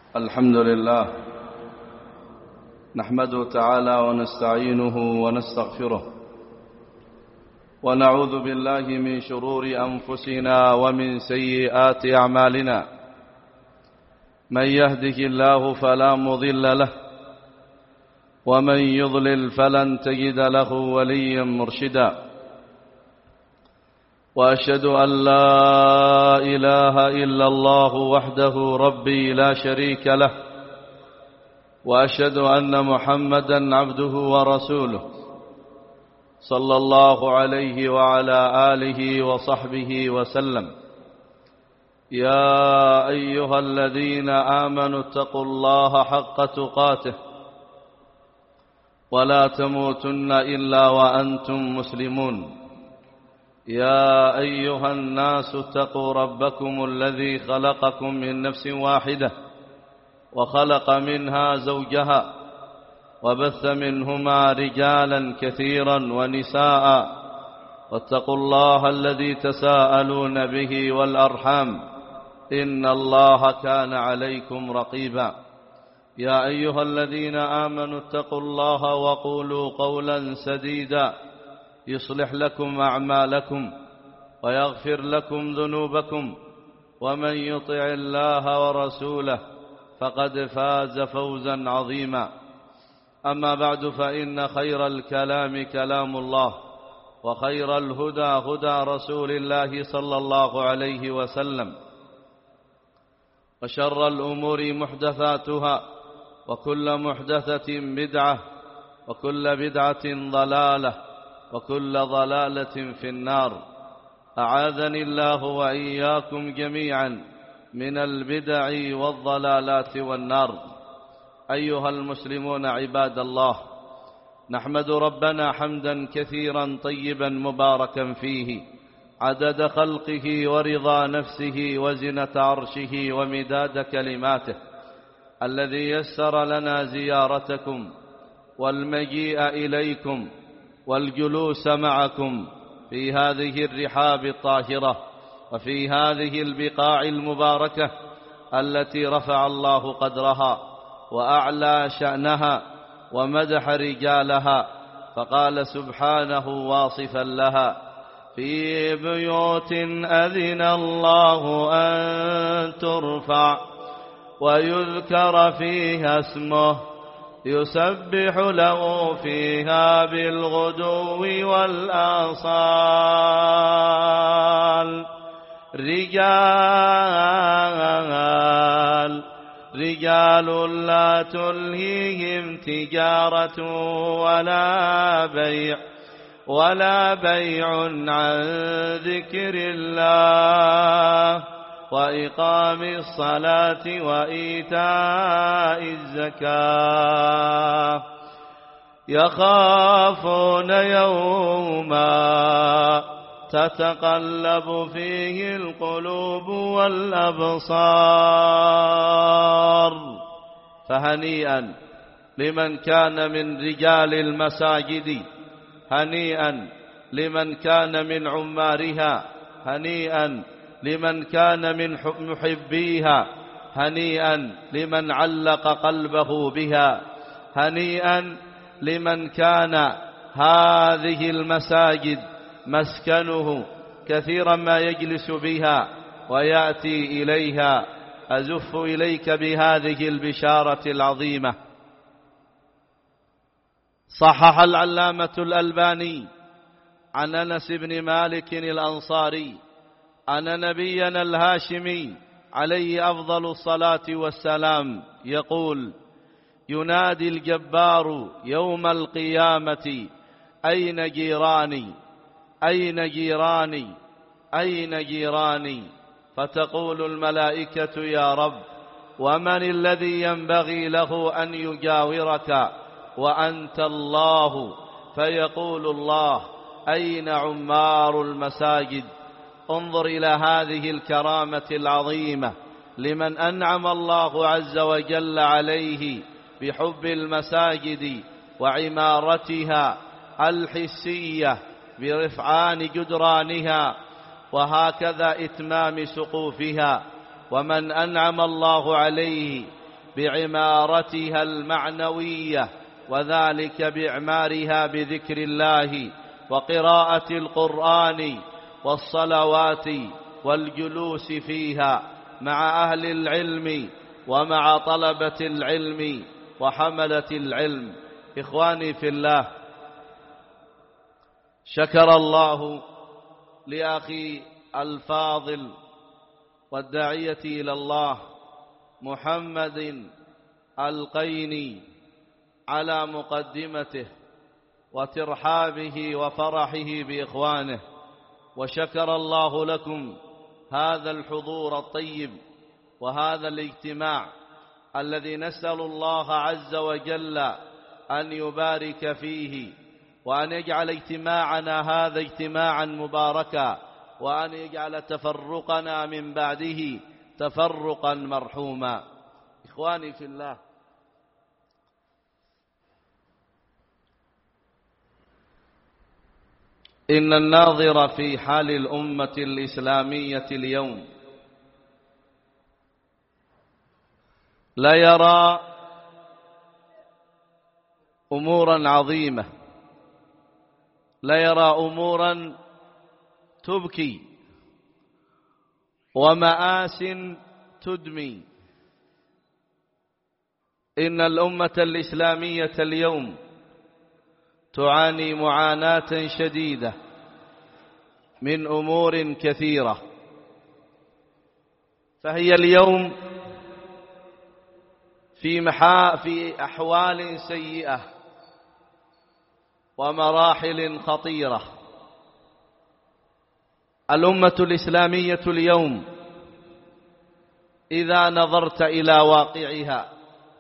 الحمد لله نحمده تعالى ونستعينه ونستغفره ونعوذ بالله من شرور أنفسنا ومن سيئات أعمالنا. من يهده الله فلا مضل له ومن يضلل فلن تجد له وليا مرشدا. وأشهد أن لا إله إلا الله وحده ربي لا شريك له، وأشهد أن محمدا عبده ورسوله صلى الله عليه وعلى آله وصحبه وسلم. يا أيها الذين آمنوا اتقوا الله حق تقاته ولا تموتن إلا وأنتم مسلمون. يا أيها الناس اتقوا ربكم الذي خلقكم من نفس واحدة وخلق منها زوجها وبث منهما رجالا كثيرا ونساء، واتقوا الله الذي تساءلون به والأرحام إن الله كان عليكم رقيبا. يا أيها الذين آمنوا اتقوا الله وقولوا قولا سديدا يصلح لكم أعمالكم ويغفر لكم ذنوبكم، ومن يطع الله ورسوله فقد فاز فوزا عظيما. أما بعد، فإن خير الكلام كلام الله، وخير الهدى هدى رسول الله صلى الله عليه وسلم، وشر الأمور محدثاتها، وكل محدثة بدعة، وكل بدعة ضلالة، وكل ضلالة في النار. أعاذني الله وإياكم جميعا من البدع والضلالات والنار. أيها المسلمون عباد الله، نحمد ربنا حمدا كثيرا طيبا مباركا فيه عدد خلقه ورضا نفسه وزنة عرشه ومداد كلماته، الذي يسر لنا زيارتكم والمجيء إليكم والجلوس معكم في هذه الرحاب الطاهرة وفي هذه البقاع المباركة التي رفع الله قدرها وأعلى شأنها ومدح رجالها، فقال سبحانه واصفا لها: في بيوت أذن الله أن ترفع ويذكر فيها اسمه يسبح له فيها بالغدو والآصال. رجال لا تلهيهم تجارة ولا بيع عن ذكر الله وإقام الصلاة وإيتاء الزكاة، يخافون يوما تتقلب فيه القلوب والأبصار. فهنيئا لمن كان من رجال المساجد، هنيئا لمن كان من عمارها، هنيئا لمن كان من محبيها، هنيئا لمن علق قلبه بها، هنيئا لمن كان هذه المساجد مسكنه كثيرا ما يجلس بها ويأتي إليها. أزف إليك بهذه البشارة العظيمة. صحح العلامة الألباني عن أنس بن مالك الأنصاري أن نبينا الهاشمي عليه أفضل الصلاة والسلام يقول: ينادي الجبار يوم القيامة: أين جيراني؟ أين جيراني؟ أين جيراني؟ فتقول الملائكة: يا رب، ومن الذي ينبغي له أن يجاورك وأنت الله؟ فيقول الله: أين عمار المساجد؟ انظر إلى هذه الكرامة العظيمة لمن أنعم الله عز وجل عليه بحب المساجد وعمارتها الحسية برفعان جدرانها وهكذا إتمام سقوفها. ومن أنعم الله عليه بعمارتها المعنوية، وذلك بإعمارها بذكر الله وقراءة القرآن والصلوات والجلوس فيها مع أهل العلم ومع طلبة العلم وحملة العلم. إخواني في الله، شكر الله لأخي الفاضل والداعية إلى الله محمد القيني على مقدمته وترحابه وفرحه بإخوانه، وشكر الله لكم هذا الحضور الطيب وهذا الاجتماع الذي نسأل الله عز وجل أن يبارك فيه، وأن يجعل اجتماعنا هذا اجتماعا مباركا، وأن يجعل تفرقنا من بعده تفرقا مرحوما. إخواني في الله، إن الناظر في حال الأمة الإسلامية اليوم لا يرى أمورا عظيمة، لا يرى أمورا تبكي ومآس تدمي. إن الأمة الإسلامية اليوم تعاني معاناة شديدة من أمور كثيرة، فهي اليوم في أحوال سيئة ومراحل خطيرة. الأمة الإسلامية اليوم إذا نظرت إلى واقعها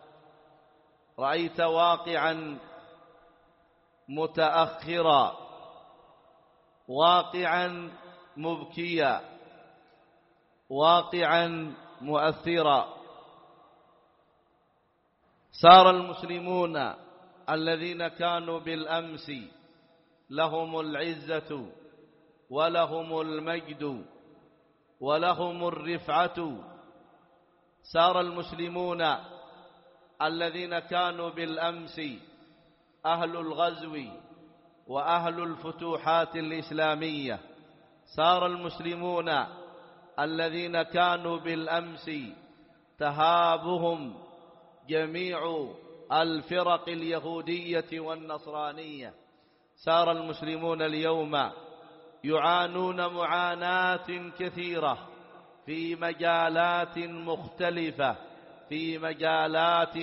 رأيت واقعا متأخرا، واقعا مبكيا، واقعا مؤثرا. صار المسلمون الذين كانوا بالأمس لهم العزة ولهم المجد ولهم الرفعة، صار المسلمون الذين كانوا بالأمس أهل الغزو وأهل الفتوحات الإسلامية، صار المسلمون الذين كانوا بالأمس تهابهم جميع الفرق اليهودية والنصرانية، صار المسلمون اليوم يعانون معاناة كثيرة في مجالات مختلفة، في مجالات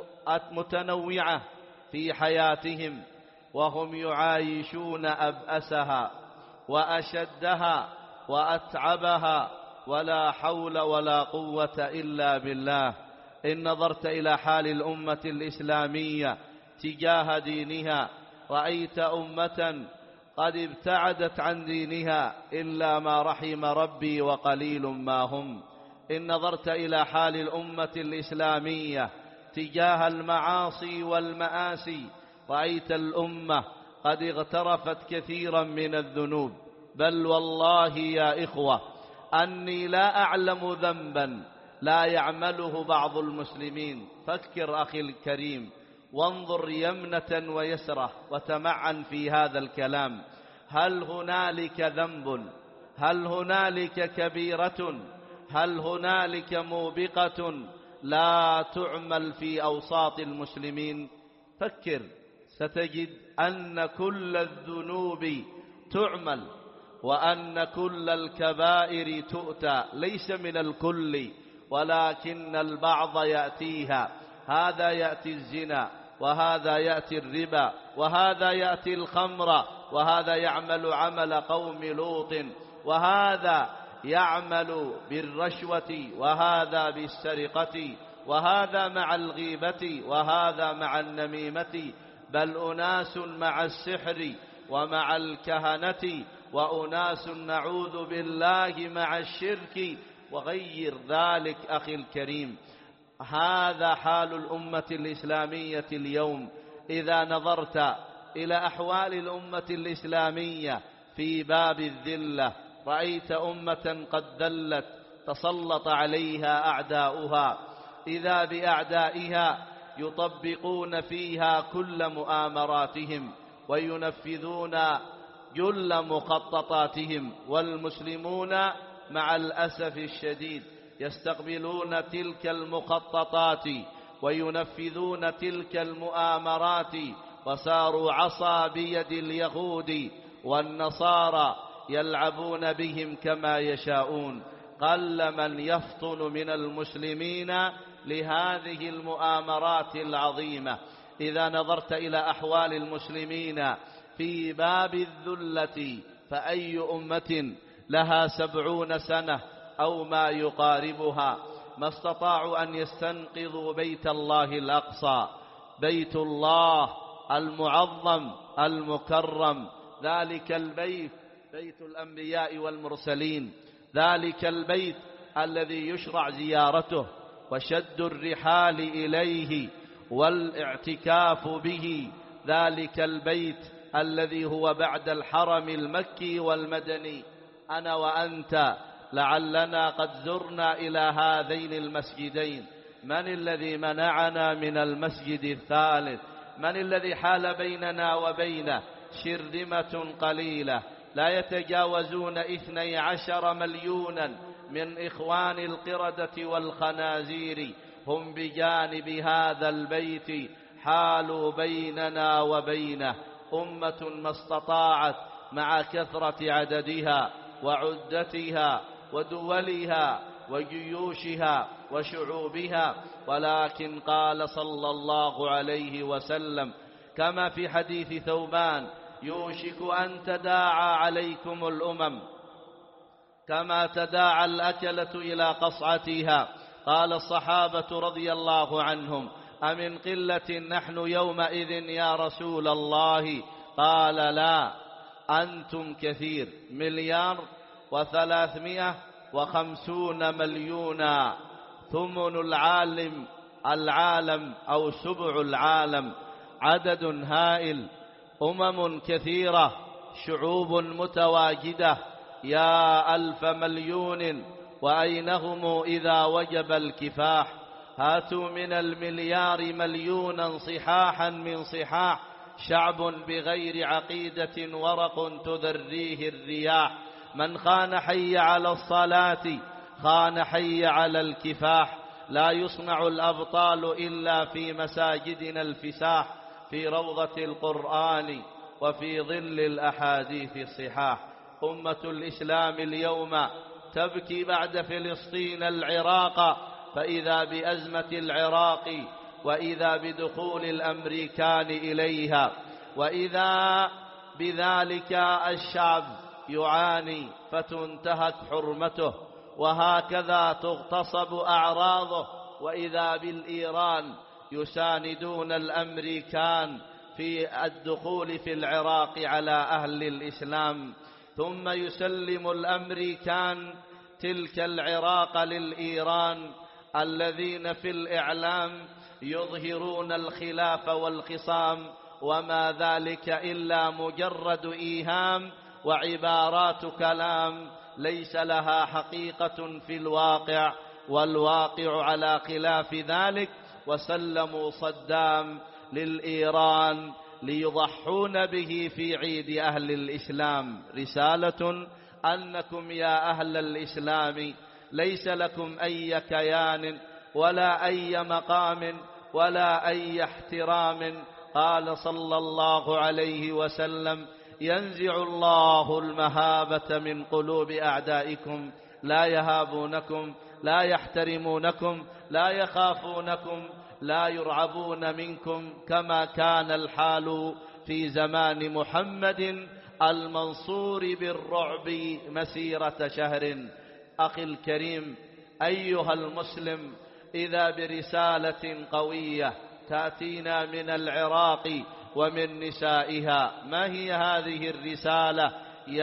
متنوعة في حياتهم، وهم يعايشون أبأسها وأشدها وأتعبها، ولا حول ولا قوة إلا بالله. إن نظرت إلى حال الأمة الإسلامية تجاه دينها رأيت أمة قد ابتعدت عن دينها إلا ما رحم ربي وقليل ما هم. إن نظرت إلى حال الأمة الإسلامية تجاه المعاصي والمآسي رأيت الأمة قد اغترفت كثيرا من الذنوب. بل والله يا إخوة أني لا أعلم ذنبا لا يعمله بعض المسلمين. فكر أخي الكريم وانظر يمنة ويسرة وتمعن في هذا الكلام. هل هنالك ذنب؟ هل هنالك كبيرة؟ هل هنالك موبقة لا تعمل في أوساط المسلمين؟ فكر، ستجد أن كل الذنوب تعمل، وأن كل الكبائر تؤتى، ليس من الكل ولكن البعض يأتيها. هذا يأتي الزنا، وهذا يأتي الربا، وهذا يأتي الخمر، وهذا يعمل عمل قوم لوط، وهذا يعمل بالرشوة، وهذا بالسرقة، وهذا مع الغيبة، وهذا مع النميمة، بل أناس مع السحر ومع الكهنة، وأناس نعوذ بالله مع الشرك وغير ذلك. أخي الكريم، هذا حال الأمة الإسلامية اليوم. إذا نظرت إلى أحوال الأمة الإسلامية في باب الذلة رأيت أمة قد ذلت تسلط عليها أعداؤها، إذا بأعدائها يطبقون فيها كل مؤامراتهم وينفذون جل مخططاتهم، والمسلمون مع الأسف الشديد يستقبلون تلك المخططات وينفذون تلك المؤامرات، وصاروا عصا بيد اليهود والنصارى يلعبون بهم كما يشاءون. قل من يفطن من المسلمين لهذه المؤامرات العظيمة. إذا نظرت إلى أحوال المسلمين في باب الذلة فأي أمة لها 70 سنة أو ما يقاربها ما استطاعوا أن يستنقذوا بيت الله الأقصى، بيت الله المعظم المكرم، ذلك البيت بيت الأنبياء والمرسلين، ذلك البيت الذي يشرع زيارته وشد الرحال إليه والاعتكاف به، ذلك البيت الذي هو بعد الحرم المكي والمدني. أنا وأنت لعلنا قد زرنا إلى هذين المسجدين. من الذي منعنا من المسجد الثالث؟ من الذي حال بيننا وبينه؟ شرذمة قليلة لا يتجاوزون 12 مليونا من إخوان القردة والخنازير، هم بجانب هذا البيت حالوا بيننا وبينه. أمة ما استطاعت مع كثرة عددها وعدتها ودولها وجيوشها وشعوبها، ولكن قال صلى الله عليه وسلم كما في حديث ثوبان: يوشك أن تداعى عليكم الأمم كما تداعى الأكلة إلى قصعتها. قال الصحابة رضي الله عنهم: أمن قلة نحن يومئذ يا رسول الله؟ قال: لا، أنتم كثير، 1,350 مليونا، ثمن العالم أو سبع العالم، عدد هائل، أمم كثيرة، شعوب متواجدة، يا 1,000 مليون، وأينهم إذا وجب الكفاح؟ هاتوا من 1,000,000,000 مليونا صحاحا من صحاح، شعب بغير عقيدة ورق تذريه الرياح. من خان حي على الصلاة خان حي على الكفاح. لا يصنع الأبطال إلا في مساجدنا الفساح، في روضة القرآن وفي ظل الأحاديث الصحاح. أمة الإسلام اليوم تبكي بعد فلسطين العراق، فإذا بأزمة العراق، وإذا بدخول الأمريكان إليها، وإذا بذلك الشعب يعاني فتنتهك حرمته، وهكذا تغتصب أعراضه، وإذا بالإيران يساندون الأمريكان في الدخول في العراق على أهل الإسلام، ثم يسلم الأمريكان تلك العراق للإيران الذين في الإعلام يظهرون الخلاف والخصام، وما ذلك إلا مجرد إيهام وعبارات كلام ليس لها حقيقة في الواقع، والواقع على خلاف ذلك. وسلموا صدام للإيران ليضحون به في عيد أهل الإسلام. رسالة أنكم يا أهل الإسلام ليس لكم أي كيان ولا أي مقام ولا أي احترام. قال صلى الله عليه وسلم: ينزع الله المهابة من قلوب أعدائكم، لا يهابونكم، لا يحترمونكم، لا يخافونكم، لا يرعبون منكم، كما كان الحال في زمان محمد المنصور بالرعب مسيرة شهر. أخي الكريم، أيها المسلم، إذا برسالة قوية تأتينا من العراق ومن نسائها. ما هي هذه الرسالة؟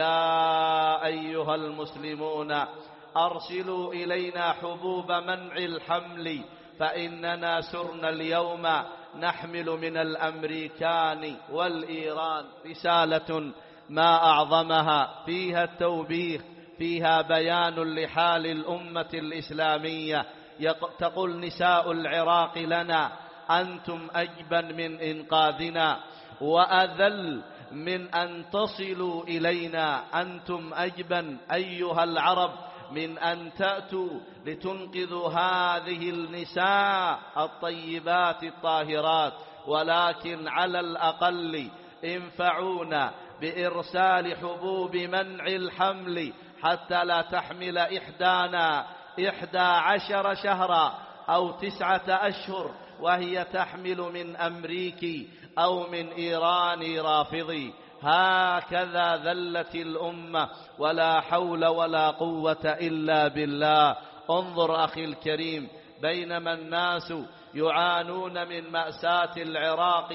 يا أيها المسلمون، أرسلوا إلينا حبوب منع الحمل، فإننا سرنا اليوم نحمل من الأمريكان والإيران. رسالة ما أعظمها، فيها التوبيخ، فيها بيان لحال الأمة الإسلامية، تقول نساء العراق لنا: أنتم أجبن من إنقاذنا وأذل من أن تصلوا إلينا، أنتم أجبن أيها العرب من أن تأتوا لتنقذوا هذه النساء الطيبات الطاهرات، ولكن على الأقل انفعونا بإرسال حبوب منع الحمل حتى لا تحمل إحدانا 11 شهرا أو 9 أشهر وهي تحمل من أمريكي أو من إيراني رافضي. هكذا ذلت الأمة، ولا حول ولا قوة إلا بالله. انظر أخي الكريم، بينما الناس يعانون من مأساة العراق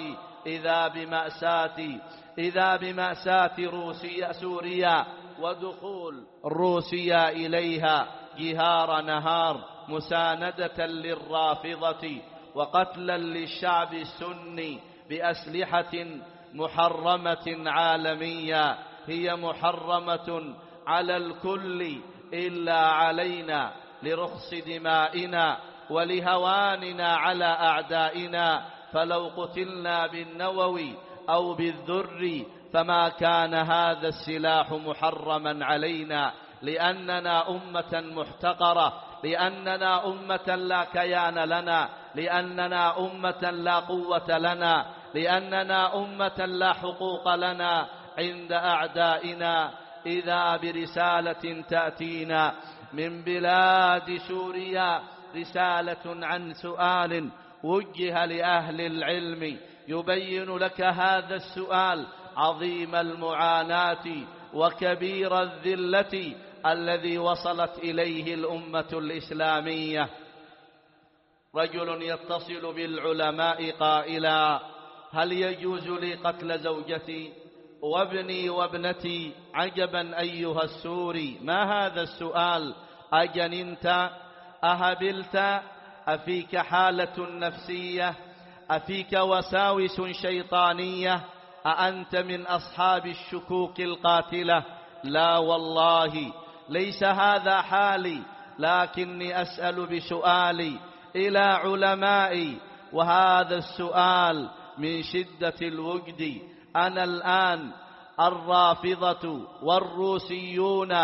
إذا بمأساة سوريا ودخول روسيا إليها جهار نهار مساندة للرافضة وقتلا للشعب السني بأسلحة محرمة عالمية، هي محرمة على الكل إلا علينا لرخص دمائنا ولهواننا على أعدائنا. فلو قتلنا بالنووي أو بالذر فما كان هذا السلاح محرما علينا، لأننا أمة محتقرة، لأننا أمة لا كيان لنا، لأننا أمة لا قوة لنا، لأننا أمة لا حقوق لنا عند أعدائنا. إذا برسالة تأتينا من بلاد سوريا، رسالة عن سؤال وجه لأهل العلم يبين لك هذا السؤال عظيم المعاناة وكبير الذلة الذي وصلت إليه الأمة الإسلامية. رجل يتصل بالعلماء قائلا: هل يجوز لي قتل زوجتي وابني وابنتي؟ عجبا أيها السوري، ما هذا السؤال؟ أجننت؟ أهبلت؟ أفيك حالة نفسية؟ أفيك وساوس شيطانية؟ أأنت من أصحاب الشكوك القاتلة؟ لا والله، ليس هذا حالي، لكني أسأل بسؤالي إلى علمائي، وهذا السؤال من شدة الوجد. أنا الآن الرافضة والروسيون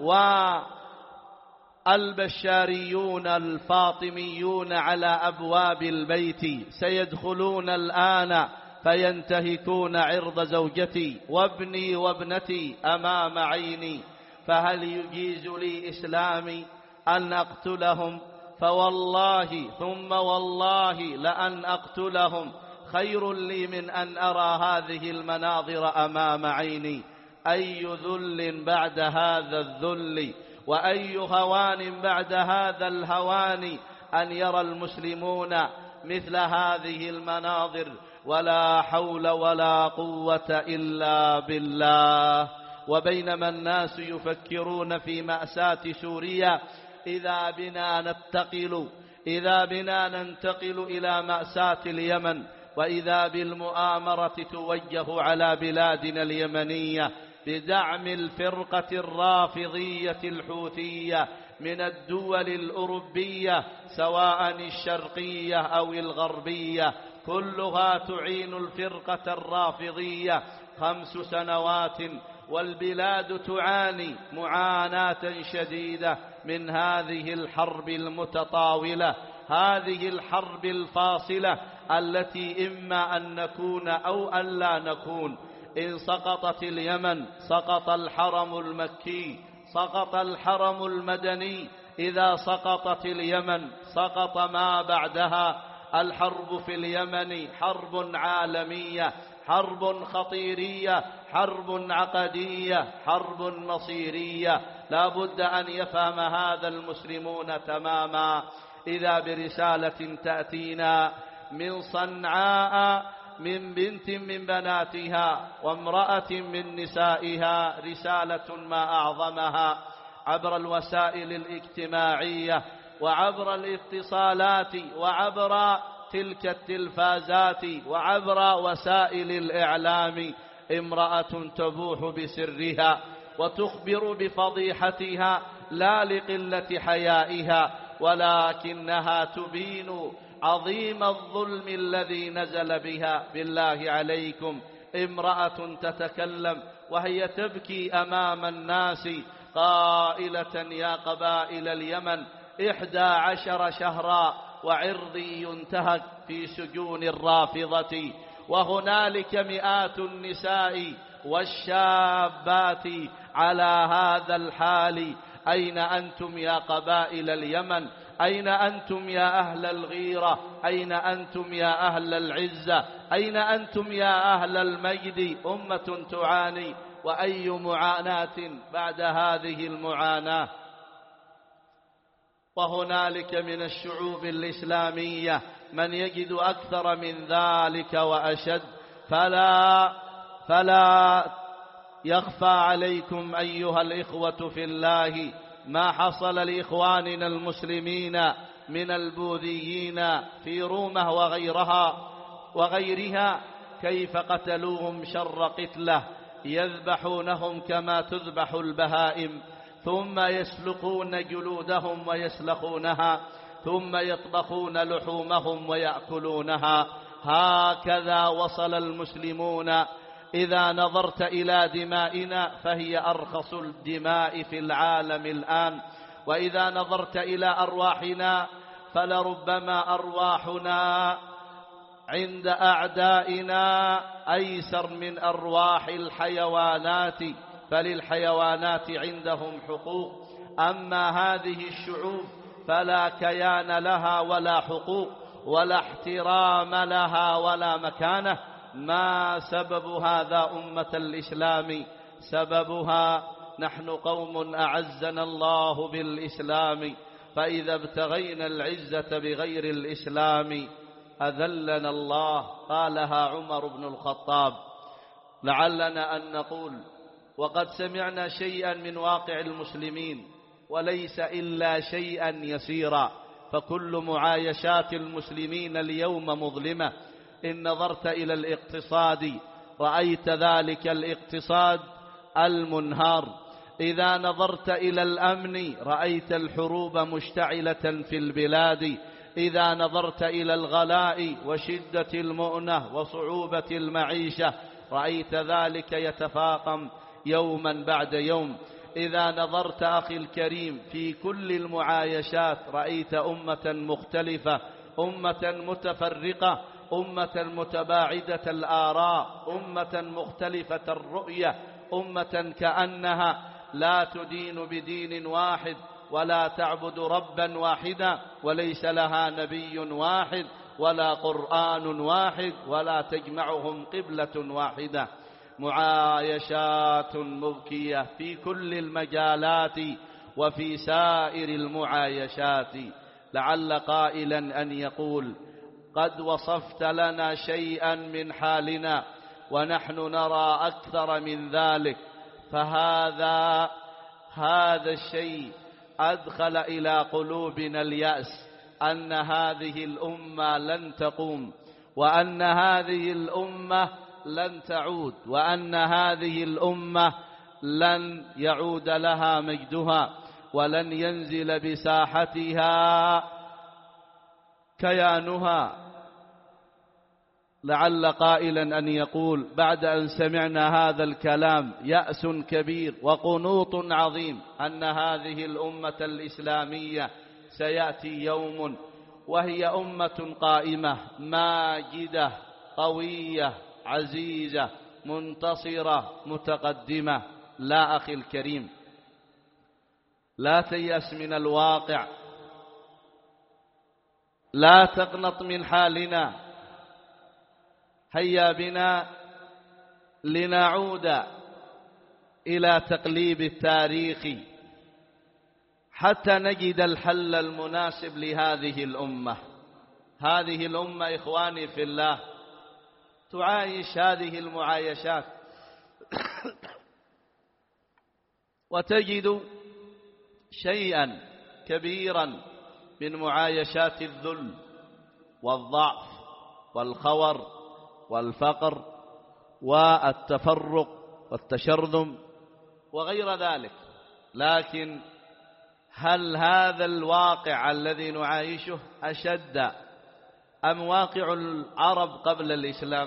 والبشاريون الفاطميون على أبواب البيت سيدخلون الآن فينتهكون عرض زوجتي وابني وابنتي أمام عيني، فهل يجيز لي إسلامي أن أقتلهم؟ فوالله ثم والله لأن أقتلهم خير لي من أن أرى هذه المناظر أمام عيني. أي ذل بعد هذا الذل، وأي هوان بعد هذا الهوان، أن يرى المسلمون مثل هذه المناظر. ولا حول ولا قوة إلا بالله. وبينما الناس يفكرون في مأساة سوريا، إذا بنا ننتقل إلى مأساة اليمن، وإذا بالمؤامرة توجه على بلادنا اليمنية بدعم الفرقة الرافضية الحوثية من الدول الأوروبية سواء الشرقية أو الغربية، كلها تعين الفرقة الرافضية 5 سنوات، والبلاد تعاني معاناة شديدة من هذه الحرب المتطاولة، هذه الحرب الفاصلة التي إما أن نكون أو أن لا نكون. إن سقطت اليمن سقط الحرم المكي، سقط الحرم المدني. إذا سقطت اليمن سقط ما بعدها. الحرب في اليمن حرب عالمية، حرب خطيرية، حرب عقدية، حرب مصيرية، لا بد أن يفهم هذا المسلمون تماما. إذا برسالة تأتينا من صنعاء من بنت من بناتها وامرأة من نسائها، رسالة ما أعظمها، عبر الوسائل الاجتماعية وعبر الاتصالات وعبر تلك التلفازات وعبر وسائل الإعلام. امرأة تبوح بسرها وتخبر بفضيحتها لا لقلة حيائها، ولكنها تبين عظيم الظلم الذي نزل بها. بالله عليكم، امرأة تتكلم وهي تبكي أمام الناس قائلة: يا قبائل اليمن، 11 شهرا وعرضي ينتهك في سجون الرافضة، وهنالك مئات النساء والشابات على هذا الحال. أين أنتم يا قبائل اليمن؟ أين أنتم يا أهل الغيرة؟ أين أنتم يا أهل العزة؟ أين أنتم يا أهل المجد؟ أمة تعاني، وأي معاناة بعد هذه المعاناة. وهنالك من الشعوب الإسلامية من يجد أكثر من ذلك وأشد. فلا يخفى عليكم أيها الإخوة في الله ما حصل لإخواننا المسلمين من البوذيين في رومه وغيرها، كيف قتلوهم شر قتله، يذبحونهم كما تذبح البهائم، ثم يسلقون جلودهم ويسلخونها، ثم يطبخون لحومهم ويأكلونها. هكذا وصل المسلمون. إذا نظرت إلى دمائنا فهي أرخص الدماء في العالم الآن، وإذا نظرت إلى أرواحنا فلربما أرواحنا عند أعدائنا أيسر من أرواح الحيوانات، فللحيوانات عندهم حقوق، أما هذه الشعوب فلا كيان لها ولا حقوق ولا احترام لها ولا مكانة. ما سبب هذا أمة الإسلام؟ سببها نحن قوم أعزنا الله بالإسلام، فإذا ابتغينا العزة بغير الإسلام أذلنا الله. قالها عمر بن الخطاب. لعلنا أن نقول وقد سمعنا شيئا من واقع المسلمين، وليس إلا شيئا يسيرا، فكل معايشات المسلمين اليوم مظلمة. إن نظرت إلى الاقتصاد رأيت ذلك الاقتصاد المنهار، إذا نظرت إلى الأمن رأيت الحروب مشتعلة في البلاد، إذا نظرت إلى الغلاء وشدة المؤنة وصعوبة المعيشة رأيت ذلك يتفاقم يوما بعد يوم. إذا نظرت أخي الكريم في كل المعايشات رأيت أمة مختلفة، أمة متفرقة، أمة متباعدة الآراء، أمة مختلفة الرؤية، أمة كأنها لا تدين بدين واحد ولا تعبد ربا واحدا، وليس لها نبي واحد ولا قرآن واحد ولا تجمعهم قبلة واحدة. معايشات مبكية في كل المجالات وفي سائر المعايشات. لعل قائلا أن يقول: قد وصفت لنا شيئا من حالنا ونحن نرى أكثر من ذلك، فهذا الشيء أدخل إلى قلوبنا اليأس أن هذه الأمة لن تقوم، وأن هذه الأمة لن تعود، وأن هذه الأمة لن يعود لها مجدها، ولن ينزل بساحتها كيانها. لعل قائلا أن يقول بعد أن سمعنا هذا الكلام يأس كبير وقنوط عظيم أن هذه الأمة الإسلامية سيأتي يوم وهي أمة قائمة ماجدة قوية عزيزة منتصرة متقدمة. لا أخي الكريم، لا تيأس من الواقع، لا تقنط من حالنا، هيا بنا لنعود إلى تقليب التاريخ حتى نجد الحل المناسب لهذه الأمة. هذه الأمة إخواني في الله تعايش هذه المعايشات وتجد شيئا كبيرا من معايشات الذل والضعف والخور والفقر والتفرق والتشرذم وغير ذلك. لكن هل هذا الواقع الذي نعايشه أشد أم واقع العرب قبل الإسلام؟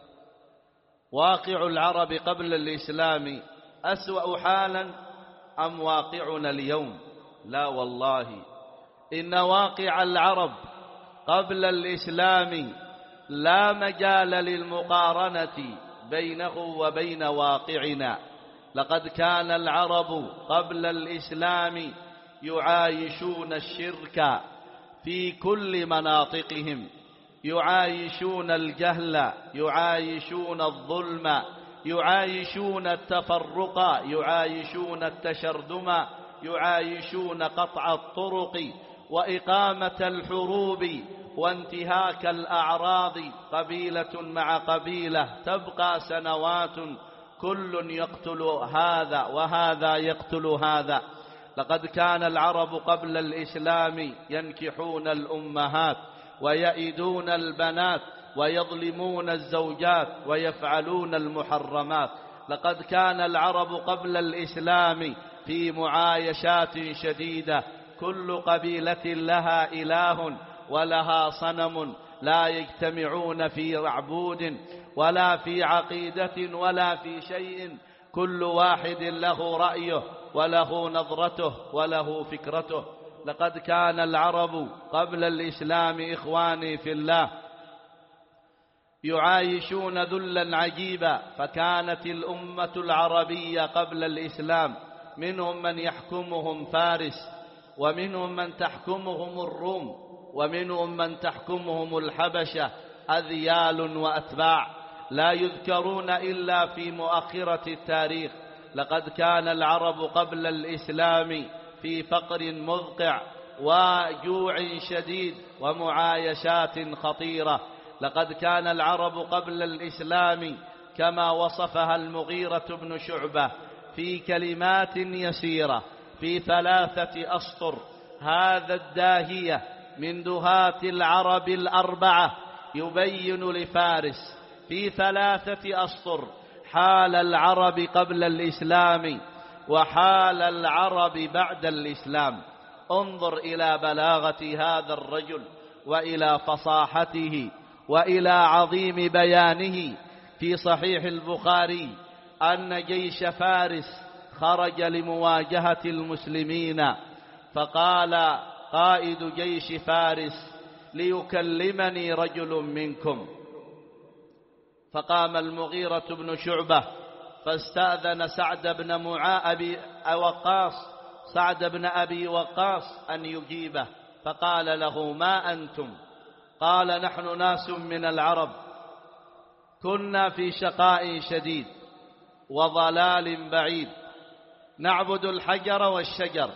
واقع العرب قبل الإسلام أسوأ حالا أم واقعنا اليوم؟ لا والله، إن واقع العرب قبل الإسلام لا مجال للمقارنة بينه وبين واقعنا. لقد كان العرب قبل الإسلام يعايشون الشرك في كل مناطقهم، يعايشون الجهل، يعايشون الظلم، يعايشون التفرق، يعايشون التشردم، يعايشون قطع الطرق وإقامة الحروب وانتهاك الأعراض، قبيلة مع قبيلة تبقى سنوات كل يقتل هذا وهذا يقتل هذا. لقد كان العرب قبل الإسلام ينكحون الأمهات ويئدون البنات ويظلمون الزوجات ويفعلون المحرمات. لقد كان العرب قبل الإسلام في معايشات شديدة، كل قبيلة لها إله ولها صنم، لا يجتمعون في معبود ولا في عقيدة ولا في شيء، كل واحد له رأيه وله نظرته وله فكرته. لقد كان العرب قبل الإسلام إخواني في الله يعايشون ذلا عجيبا، فكانت الأمة العربية قبل الإسلام منهم من يحكمهم فارس، ومنهم من تحكمهم الروم، ومنهم من تحكمهم الحبشة، أذيال وأتباع لا يذكرون إلا في مؤخرة التاريخ. لقد كان العرب قبل الإسلام في فقر مذقع وجوع شديد ومعايشات خطيرة. لقد كان العرب قبل الإسلام كما وصفها المغيرة بن شعبة في كلمات يسيرة في 3 أسطر. هذا الداهية من دهاة العرب الأربعة يبين لفارس في 3 أسطر حال العرب قبل الإسلام وحال العرب بعد الإسلام. انظر إلى بلاغة هذا الرجل وإلى فصاحته وإلى عظيم بيانه في صحيح البخاري أن جيش فارس خرج لمواجهة المسلمين، فقال قائد جيش فارس ليكلمني رجل منكم، فقام المغيرة بن شعبة فاستأذن سعد بن أبي وقاص أن يجيبه، فقال له ما أنتم؟ قال نحن ناس من العرب كنا في شقاء شديد وضلال بعيد، نعبد الحجر والشجر.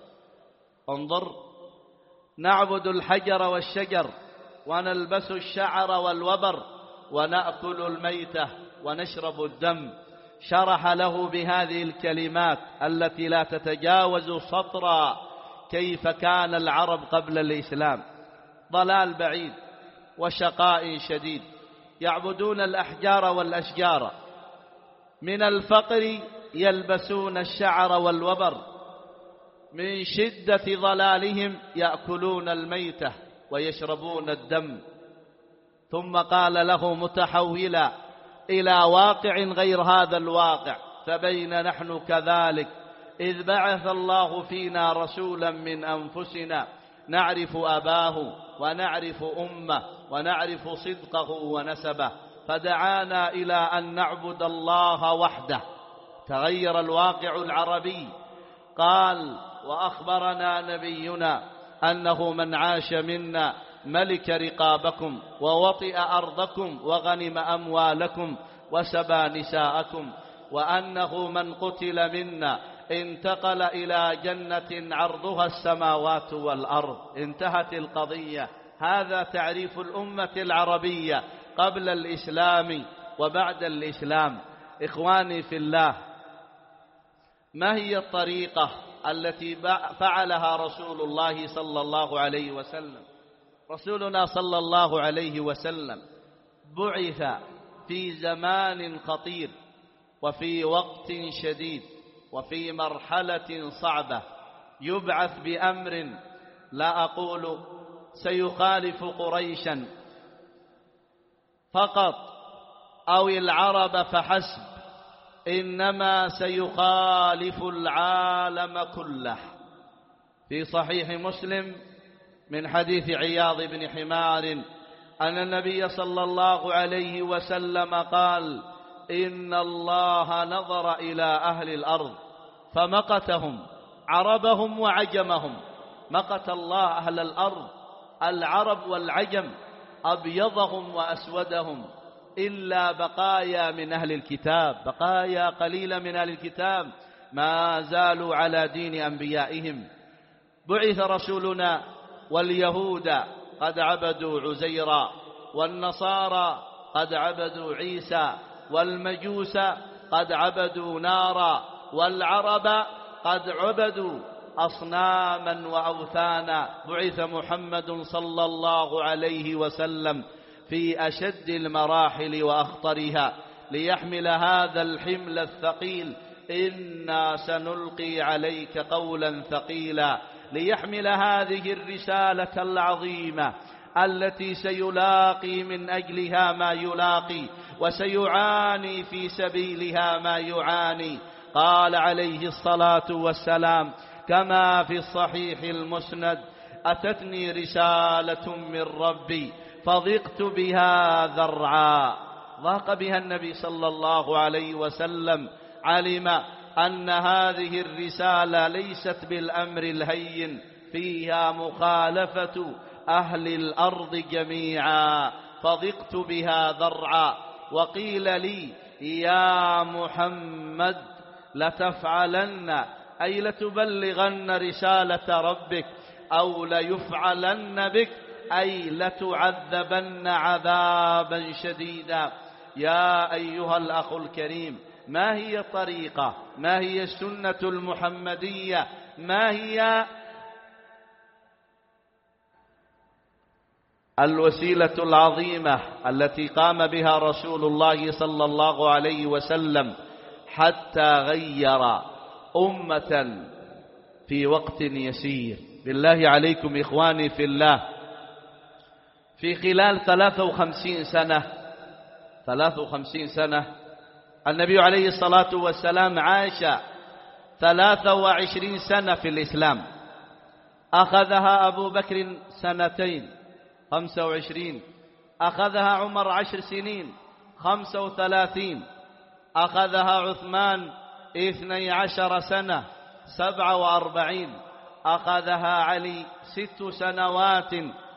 انظر، نعبد الحجر والشجر ونلبس الشعر والوبر ونأكل الميتة ونشرب الدم. شرح له بهذه الكلمات التي لا تتجاوز سطرا كيف كان العرب قبل الإسلام، ضلال بعيد وشقاء شديد، يعبدون الأحجار والأشجار، من الفقر يلبسون الشعر والوبر، من شدة ضلالهم يأكلون الميتة ويشربون الدم. ثم قال له متحولا إلى واقع غير هذا الواقع، فبين نحن كذلك إذ بعث الله فينا رسولا من أنفسنا نعرف أباه ونعرف أمه ونعرف صدقه ونسبه، فدعانا إلى أن نعبد الله وحده. تغير الواقع العربي. قال وأخبرنا نبينا أنه من عاش منا ملك رقابكم ووطئ أرضكم وغنم أموالكم وسبى نساءكم، وأنه من قتل منا انتقل إلى جنة عرضها السماوات والأرض. انتهت القضية. هذا تعريف الأمة العربية قبل الإسلام وبعد الإسلام. إخواني في الله، ما هي الطريقة التي فعلها رسول الله صلى الله عليه وسلم؟ رسولنا صلى الله عليه وسلم بعث في زمان خطير وفي وقت شديد وفي مرحلة صعبة، يبعث بأمر لا أقول سيخالف قريشا فقط أو العرب فحسب، إنما سيخالف العالم كله. في صحيح مسلم من حديث عياض بن حمار أن النبي صلى الله عليه وسلم قال: إن الله نظر إلى أهل الأرض فمقتهم، عربهم وعجمهم. مقت الله أهل الأرض، العرب والعجم، أبيضهم وأسودهم، إلا بقايا من أهل الكتاب، بقايا قليلة من أهل الكتاب ما زالوا على دين أنبيائهم. بعث رسولنا واليهود قد عبدوا عزيرا، والنصارى قد عبدوا عيسى، والمجوس قد عبدوا نارا، والعرب قد عبدوا أصناما وأوثانا. بعث محمد صلى الله عليه وسلم في أشد المراحل وأخطرها ليحمل هذا الحمل الثقيل. إنا سنلقي عليك قولا ثقيلا، ليحمل هذه الرسالة العظيمة التي سيلاقي من أجلها ما يلاقي، وسيعاني في سبيلها ما يعاني. قال عليه الصلاة والسلام كما في الصحيح المسند: أتتني رسالة من ربي فضقت بها ذرعا. ضاق بها النبي صلى الله عليه وسلم، علم أن هذه الرسالة ليست بالأمر الهين، فيها مخالفة أهل الأرض جميعا. فضقت بها ذرعا. وقيل لي: يا محمد لتفعلن، أي لتبلغن رسالة ربك، أو ليفعلن بك، أي لتعذبن عذابا شديدا. يا أيها الأخ الكريم، ما هي الطريقة؟ ما هي السنة المحمدية؟ ما هي الوسيلة العظيمة التي قام بها رسول الله صلى الله عليه وسلم حتى غير أمة في وقت يسير؟ بالله عليكم إخواني في الله، في خلال 53 سنة النبي عليه الصلاة والسلام عاش 23 سنة في الإسلام. أخذها أبو بكر 2 25، أخذها عمر 10 سنين 35، أخذها عثمان 12 سنة 47، أخذها علي 6 سنوات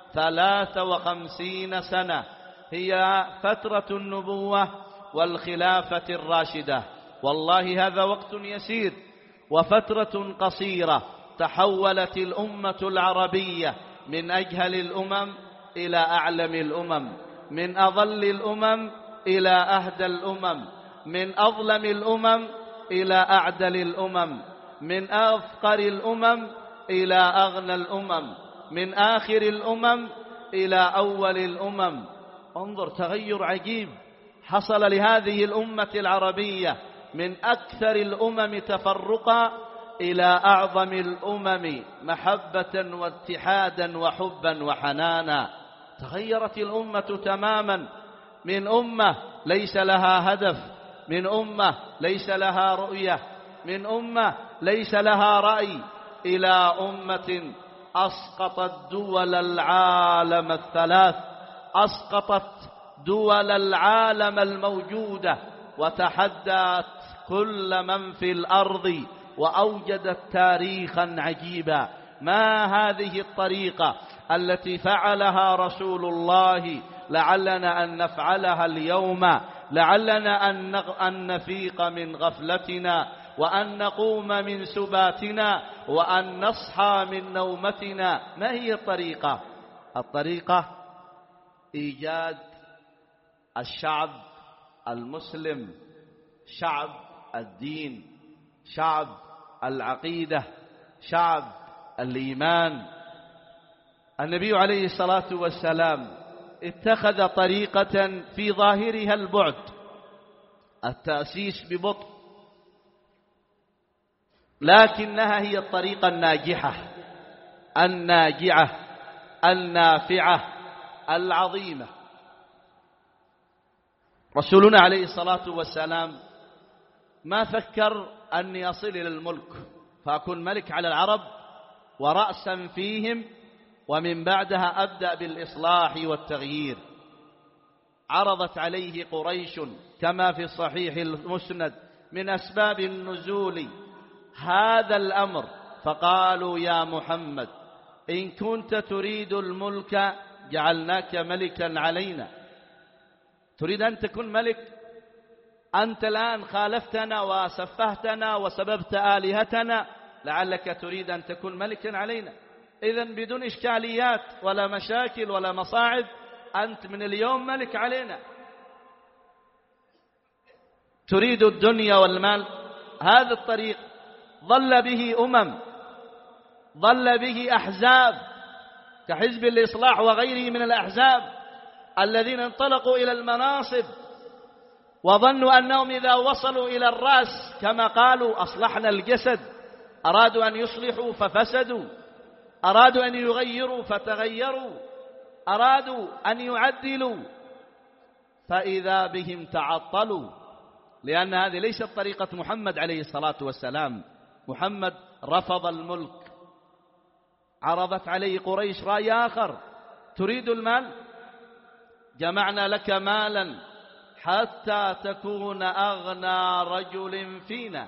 53 سنة. هي فترة النبوة والخلافة الراشدة. والله هذا وقت يسير وفترة قصيرة، تحولت الأمة العربية من أجهل الأمم إلى أعلم الأمم، من أضل الأمم إلى أهدى الأمم، من أظلم الأمم إلى أعدل الأمم، من أفقر الأمم إلى أغنى الأمم، من آخر الأمم إلى أول الأمم. انظر، تغير عجيب حصل لهذه الأمة العربية، من أكثر الأمم تفرقا إلى أعظم الأمم محبة واتحادا وحبا وحنانا. تغيرت الأمة تماما، من أمة ليس لها هدف، من أمة ليس لها رؤية، من أمة ليس لها رأي، إلى أمة أسقطت دول العالم الثلاث، أسقطت دول العالم الموجودة، وتحدت كل من في الأرض، وأوجدت تاريخا عجيبا. ما هذه الطريقة التي فعلها رسول الله لعلنا أن نفعلها اليوم؟ لعلنا أن نفيق من غفلتنا، وأن نقوم من سباتنا، وأن نصحى من نومتنا. ما هي الطريقة؟ الطريقة إيجاد الشعب المسلم، شعب الدين، شعب العقيدة، شعب الإيمان. النبي عليه الصلاة والسلام اتخذ طريقة في ظاهرها البعد، التأسيس ببطء، لكنها هي الطريقة الناجحة الناجعة النافعة العظيمة. رسولنا عليه الصلاة والسلام ما فكر أني أصل إلى الملك فأكون ملك على العرب ورأسا فيهم ومن بعدها أبدأ بالإصلاح والتغيير. عرضت عليه قريش كما في الصحيح المسند من أسباب النزول هذا الأمر، فقالوا يا محمد إن كنت تريد الملك جعلناك ملكا علينا. تريد أن تكون ملك؟ أنت الآن خالفتنا وسفهتنا وسببت آلهتنا، لعلك تريد أن تكون ملكا علينا. إذن بدون إشكاليات ولا مشاكل ولا مصاعب، أنت من اليوم ملك علينا. تريد الدنيا والمال، هذا الطريق ضل به ضل به أحزاب كحزب الإصلاح وغيره من الأحزاب الذين انطلقوا إلى المناصب وظنوا أنهم إذا وصلوا إلى الرأس كما قالوا أصلحنا الجسد، أرادوا أن يصلحوا ففسدوا، أرادوا أن يغيروا فتغيروا، أرادوا أن يعدلوا فإذا بهم تعطلوا، لأن هذه ليست طريقة محمد عليه الصلاة والسلام. محمد رفض الملك. عرضت عليه قريش رأي آخر، تريد المال؟ جمعنا لك مالا حتى تكون أغنى رجل فينا.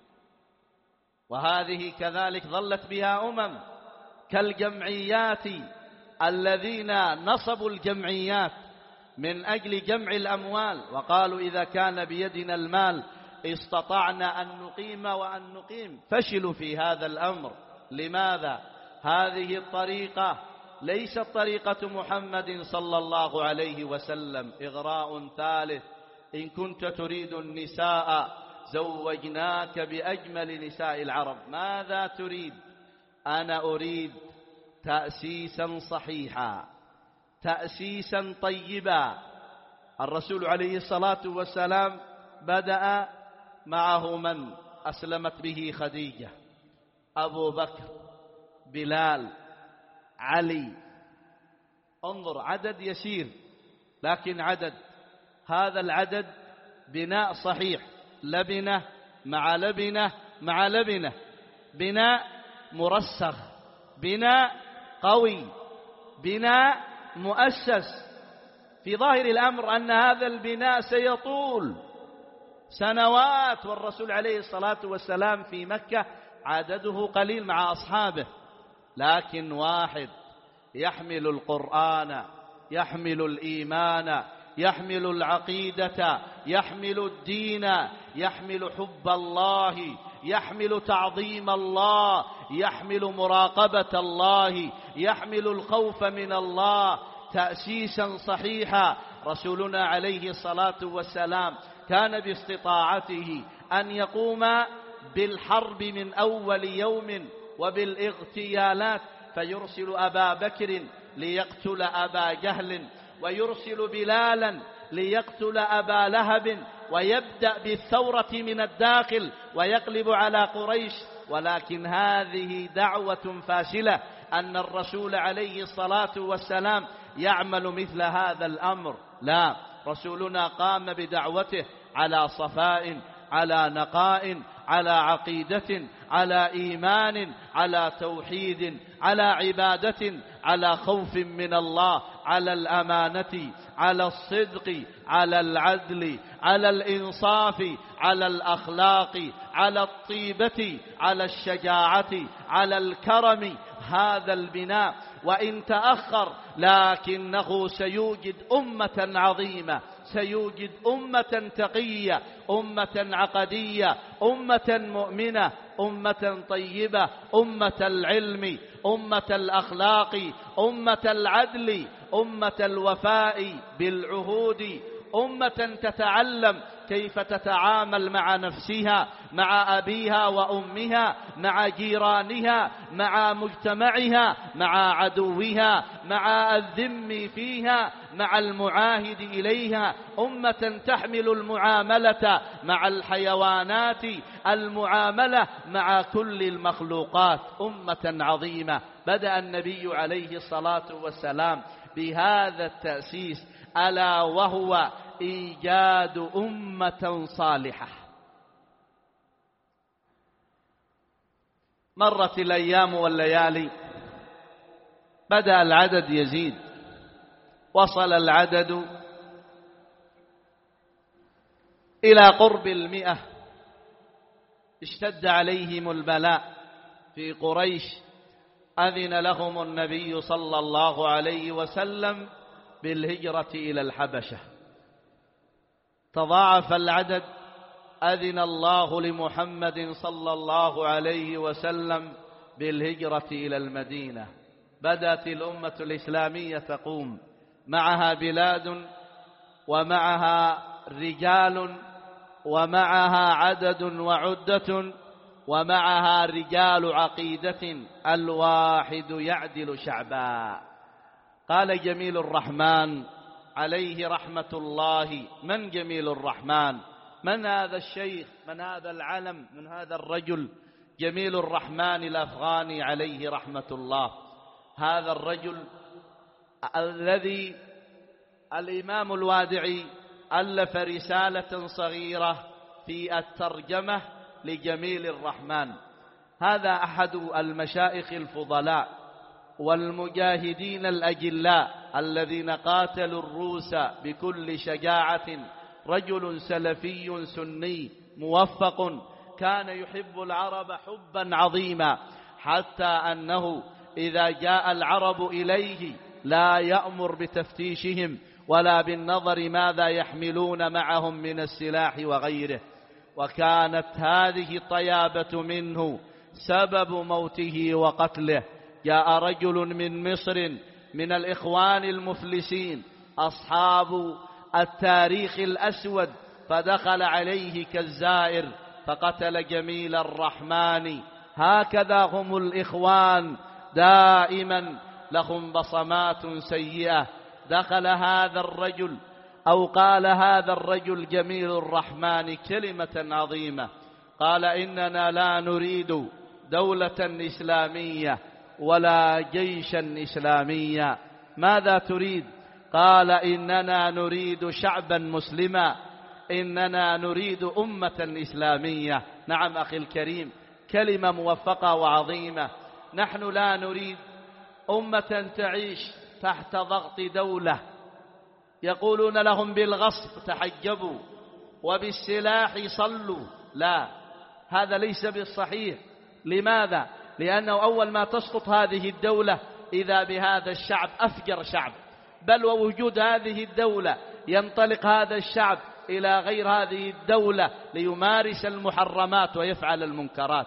وهذه كذلك ظلت بها كالجمعيات الذين نصبوا الجمعيات من أجل جمع الأموال وقالوا إذا كان بيدنا المال استطعنا أن نقيم وأن نقيم. فشلوا في هذا الأمر. لماذا؟ هذه الطريقة ليست طريقة محمد صلى الله عليه وسلم. إغراء ثالث: إن كنت تريد النساء زوجناك بأجمل نساء العرب. ماذا تريد؟ أنا أريد تأسيسا صحيحا، تأسيسا طيبا. الرسول عليه الصلاة والسلام بدأ معه من أسلمت به خديجة، أبو بكر، بلال، علي. انظر، عدد يسير لكن عدد. هذا العدد بناء صحيح، لبنة مع لبنة مع لبنة، بناء مرسخ، بناء قوي، بناء مؤسس. في ظاهر الأمر أن هذا البناء سيطول سنوات، والرسول عليه الصلاة والسلام في مكة عدده قليل مع أصحابه، لكن واحد يحمل القرآن، يحمل الإيمان، يحمل العقيدة، يحمل الدين، يحمل حب الله، يحمل تعظيم الله، يحمل مراقبة الله، يحمل الخوف من الله، تأسيسا صحيحا. رسولنا عليه الصلاة والسلام كان باستطاعته أن يقوم بالحرب من أول يوم وبالاغتيالات، فيرسل أبا بكر ليقتل أبا جهل، ويرسل بلالا ليقتل أبا لهب، ويبدأ بالثورة من الداخل ويقلب على قريش. ولكن هذه دعوة فاشلة، أن الرسول عليه الصلاة والسلام يعمل مثل هذا الأمر. لا، رسولنا قام بدعوته على صفاء، على نقاء، على عقيدة، على إيمان، على توحيد، على عبادة، على خوف من الله، على الأمانة، على الصدق، على العدل، على الإنصاف، على الأخلاق، على الطيبة، على الشجاعة، على الكرم. هذا البناء وإن تأخر لكنه سيوجد أمة عظيمة، سيوجد أمة تقية، أمة عقدية، أمة مؤمنة، أمة طيبة، أمة العلم، أمة الأخلاق، أمة العدل، أمة الوفاء بالعهود، أمة تتعلم كيف تتعامل مع نفسها، مع أبيها وأمها، مع جيرانها، مع مجتمعها، مع عدوها، مع الذم فيها، مع المعاهد إليها. أمة تحمل المعاملة مع الحيوانات، المعاملة مع كل المخلوقات. أمة عظيمة. بدأ النبي عليه الصلاة والسلام بهذا التأسيس، ألا وهو إيجاد أمة صالحة. مرت الأيام والليالي، بدأ العدد يزيد، وصل العدد إلى قرب 100. اشتد عليهم البلاء في قريش، أذن لهم النبي صلى الله عليه وسلم بالهجرة إلى الحبشة. تضاعف العدد، أذن الله لمحمد صلى الله عليه وسلم بالهجرة إلى المدينة. بدأت الأمة الإسلامية تقوم، معها بلاد ومعها رجال ومعها عدد وعدة ومعها رجال عقيدة، الواحد يعدل شعبا. قال جميل الرحمن عليه رحمة الله: من جميل الرحمن؟ من هذا الشيخ؟ من هذا العلم؟ من هذا الرجل؟ جميل الرحمن الأفغاني عليه رحمة الله. هذا الرجل الذي الإمام الوادعي ألف رسالة صغيرة في الترجمة لجميل الرحمن. هذا أحد المشايخ الفضلاء والمجاهدين الأجلاء الذين قاتلوا الروس بكل شجاعة. رجل سلفي سني موفق، كان يحب العرب حبا عظيما، حتى أنه إذا جاء العرب إليه لا يأمر بتفتيشهم ولا بالنظر ماذا يحملون معهم من السلاح وغيره. وكانت هذه الطيابة منه سبب موته وقتله. جاء رجل من مصر من الإخوان المفلسين أصحاب التاريخ الأسود، فدخل عليه كالزائر فقتل جميل الرحمن. هكذا هم الإخوان، دائما لهم بصمات سيئة. دخل هذا الرجل أو قال هذا الرجل جميل الرحمن كلمة عظيمة، قال: إننا لا نريد دولة إسلامية ولا جيشا إسلاميا. ماذا تريد؟ قال: إننا نريد شعبا مسلما، إننا نريد أمة إسلامية. نعم أخي الكريم، كلمة موفقة وعظيمة. نحن لا نريد أمة تعيش تحت ضغط دولة يقولون لهم بالغصب تحجبوا وبالسلاح صلوا. لا، هذا ليس بالصحيح. لماذا؟ لأنه أول ما تسقط هذه الدولة إذا بهذا الشعب أفجر شعب، بل ووجود هذه الدولة ينطلق هذا الشعب إلى غير هذه الدولة ليمارس المحرمات ويفعل المنكرات.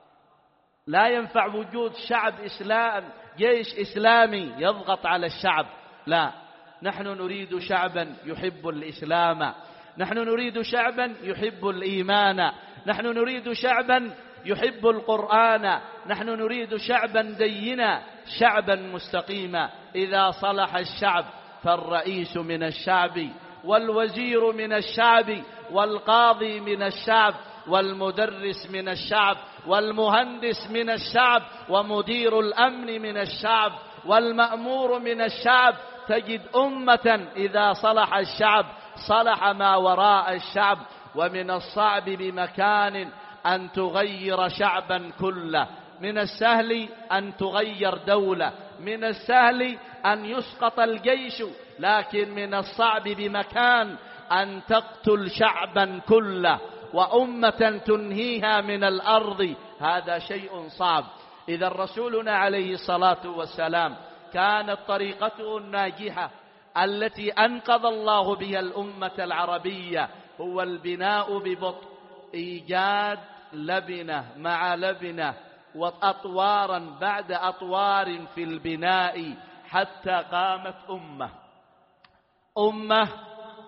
لا ينفع وجود شعب جيش إسلامي يضغط على الشعب. لا، نحن نريد شعبا يحب الإسلام، نحن نريد شعبا يحب الإيمان، نحن نريد شعبا يحب القرآن، نحن نريد شعبا دينا، شعبا مستقيما. إذا صلح الشعب فالرئيس من الشعب، والوزير من الشعب، والقاضي من الشعب، والمدرس من الشعب، والمهندس من الشعب، ومدير الأمن من الشعب، والمأمور من الشعب. تجد أمة إذا صلح الشعب صلح ما وراء الشعب. ومن الصعب بمكان أن تغير شعبا كله. من السهل أن تغير دولة، من السهل أن يسقط الجيش، لكن من الصعب بمكان أن تقتل شعبا كله وأمة تنهيها من الأرض. هذا شيء صعب. إذا رسولنا عليه الصلاة والسلام كانت طريقته الناجحة التي أنقذ الله بها الأمة العربية هو البناء ببطء، إيجاد لبنة مع لبنة وأطوارا بعد أطوار في البناء، حتى قامت أمة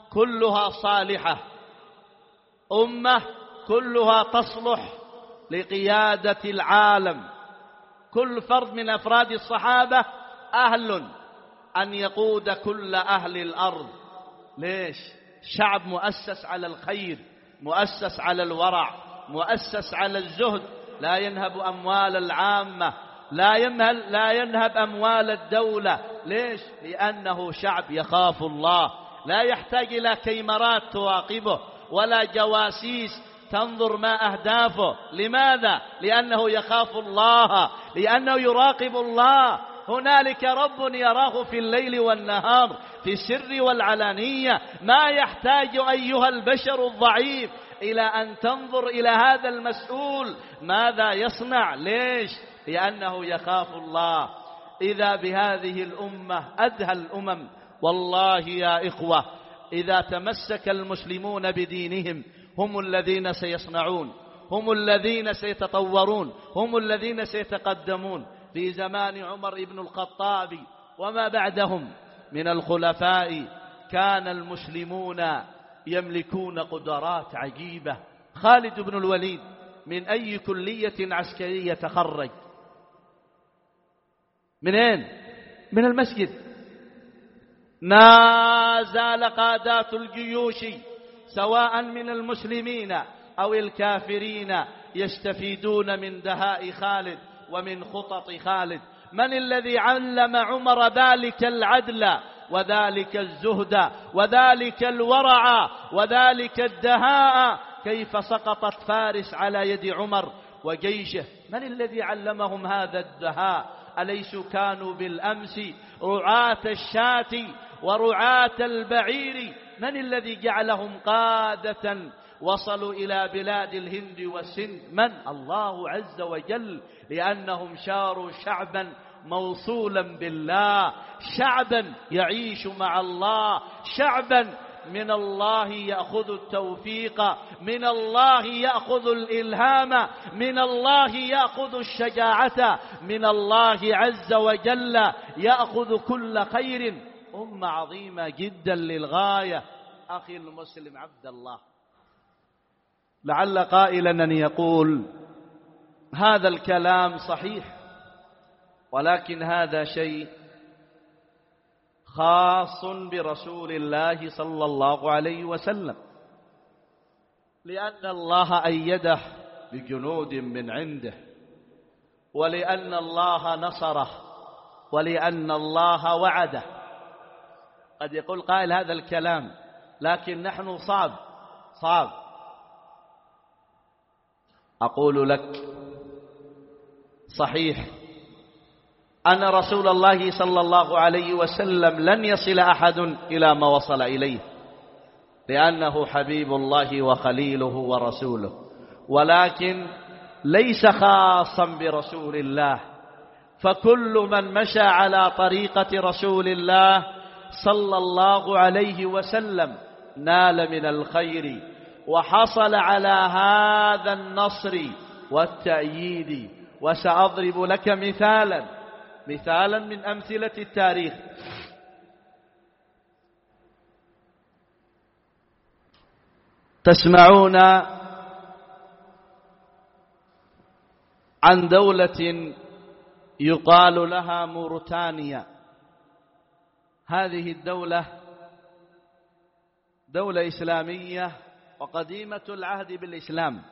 كلها صالحة، أمة كلها تصلح لقيادة العالم. كل فرد من أفراد الصحابة أهل أن يقود كل أهل الأرض. ليش؟ شعب مؤسس على الخير، مؤسس على الورع، مؤسس على الزهد، لا ينهب أموال العامة، لا ينهب أموال الدولة. ليش؟ لأنه شعب يخاف الله، لا يحتاج إلى كاميرات تراقبه ولا جواسيس تنظر ما أهدافه. لماذا؟ لأنه يخاف الله، لأنه يراقب الله. هنالك رب يراه في الليل والنهار، في السر والعلانية. ما يحتاج أيها البشر الضعيف إلى أن تنظر إلى هذا المسؤول ماذا يصنع. ليش؟ لأنه يخاف الله. إذا بهذه الأمة أدهى الأمم. والله يا إخوة، إذا تمسك المسلمون بدينهم هم الذين سيصنعون، هم الذين سيتطورون، هم الذين سيتقدمون. في زمان عمر بن الخطاب وما بعدهم من الخلفاء كان المسلمون يملكون قدرات عجيبة. خالد بن الوليد من أي كلية عسكرية تخرج؟ من أين؟ من المسجد. ما زال قادات الجيوش سواء من المسلمين أو الكافرين يستفيدون من دهاء خالد ومن خطط خالد. من الذي علم عمر ذلك العدل وذلك الزهد وذلك الورع وذلك الدهاء؟ كيف سقطت فارس على يد عمر وجيشه؟ من الذي علمهم هذا الدهاء؟ أليسوا كانوا بالأمس رعاة الشاة ورعاة البعير؟ من الذي جعلهم قادة وصلوا إلى بلاد الهند والسند؟ من؟ الله عز وجل، لأنهم شاروا شعبا موصولا بالله، شعبا يعيش مع الله، شعبا من الله يأخذ التوفيق، من الله يأخذ الإلهام، من الله يأخذ الشجاعة، من الله عز وجل يأخذ كل خير. أمة عظيمة جدا للغاية. أخي المسلم عبد الله، لعل قائلا أن يقول هذا الكلام صحيح، ولكن هذا شيء خاص برسول الله صلى الله عليه وسلم، لأن الله أيده بجنود من عنده، ولأن الله نصره، ولأن الله وعده. قد يقول قائل هذا الكلام، لكن نحن صعب. أقول لك صحيح أن رسول الله صلى الله عليه وسلم لن يصل أحد إلى ما وصل إليه، لأنه حبيب الله وخليله ورسوله، ولكن ليس خاصا برسول الله. فكل من مشى على طريقة رسول الله صلى الله عليه وسلم نال من الخير وحصل على هذا النصر والتأييد. وسأضرب لك مثالا من أمثلة التاريخ. تسمعون عن دولة يقال لها موريتانيا. هذه الدولة دولة إسلامية وقديمة العهد بالإسلام.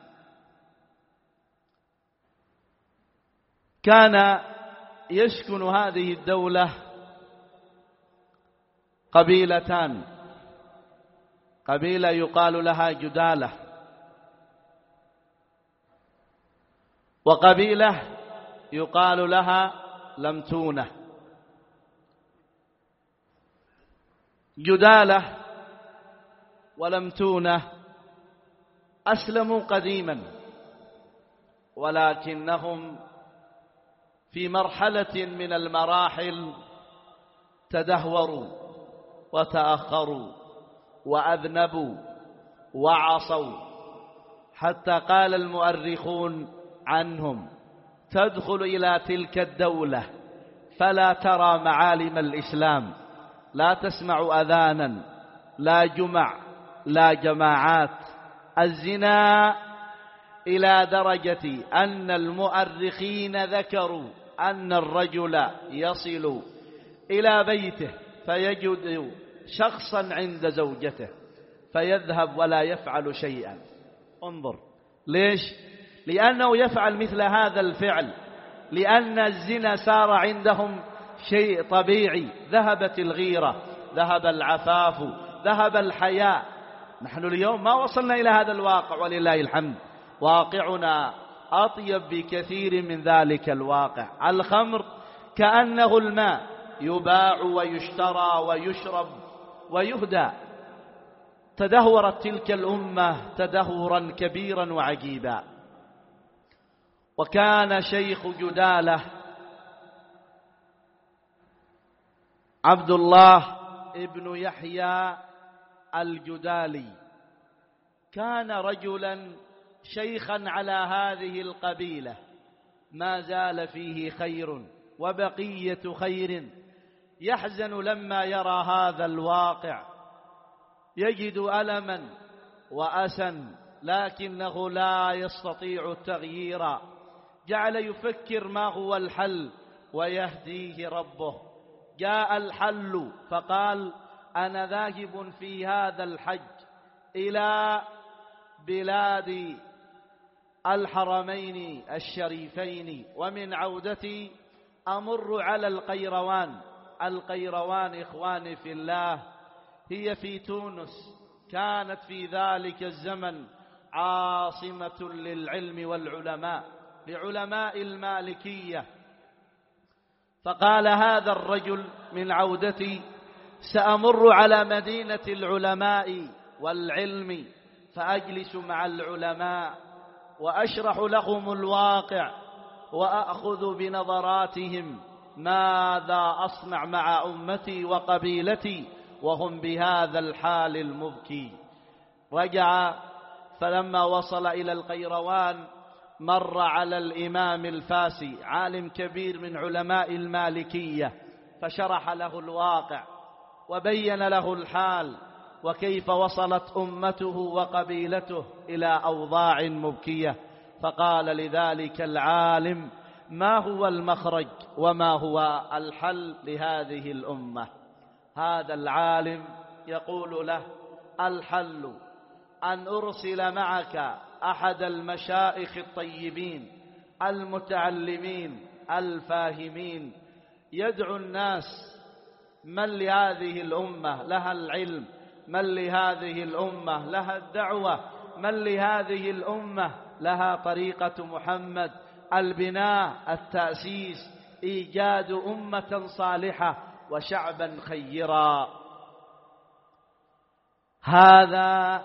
كان يسكن هذه الدولة قبيلتان، قبيلة يقال لها جدالة، وقبيلة يقال لها لمتونة. جدالة ولمتونة أسلموا قديما، ولكنهم في مرحلة من المراحل تدهوروا وتأخروا وأذنبوا وعصوا، حتى قال المؤرخون عنهم: تدخل إلى تلك الدولة فلا ترى معالم الإسلام، لا تسمع أذانا لا جمع لا جماعات. الزنا إلى درجة أن المؤرخين ذكروا أن الرجل يصل إلى بيته فيجد شخصا عند زوجته فيذهب ولا يفعل شيئا. انظر ليش؟ لأنه يفعل مثل هذا الفعل، لأن الزنا صار عندهم شيء طبيعي. ذهبت الغيرة، ذهب العفاف، ذهب الحياء. نحن اليوم ما وصلنا إلى هذا الواقع ولله الحمد، واقعنا أطيب بكثير من ذلك الواقع. الخمر كأنه الماء، يباع ويشترى ويشرب ويهدى. تدهورت تلك الأمة تدهورا كبيرا وعجيبا. وكان شيخ جدالة عبد الله ابن يحيى الجدالي كان رجلا شيخا على هذه القبيلة، ما زال فيه خير وبقية خير. يحزن لما يرى هذا الواقع، يجد ألما وأسا، لكنه لا يستطيع التغيير. جعل يفكر ما هو الحل ويهديه ربه. جاء الحل فقال: أنا ذاهب في هذا الحج إلى بلاد الحرمين الشريفين، ومن عودتي أمر على القيروان. القيروان إخواني في الله هي في تونس، كانت في ذلك الزمن عاصمة للعلم والعلماء، لعلماء المالكية. فقال هذا الرجل من عودتي سأمر على مدينة العلماء والعلم، فأجلس مع العلماء وأشرح لهم الواقع وأخذ بنظراتهم ماذا أصنع مع أمتي وقبيلتي وهم بهذا الحال المبكي. رجع، فلما وصل إلى القيروان مر على الإمام الفاسي، عالم كبير من علماء المالكية، فشرح له الواقع وبين له الحال وكيف وصلت أمته وقبيلته إلى أوضاع مبكية. فقال لذلك العالم: ما هو المخرج وما هو الحل لهذه الأمة؟ هذا العالم يقول له: الحل أن أرسل معك أحد المشائخ الطيبين المتعلمين الفاهمين، يدعو الناس. من لهذه الأمة لها العلم، من لهذه الأمة لها الدعوة، من لهذه الأمة لها طريقة محمد، البناء، التأسيس، إيجاد أمة صالحة وشعبا خيرا. هذا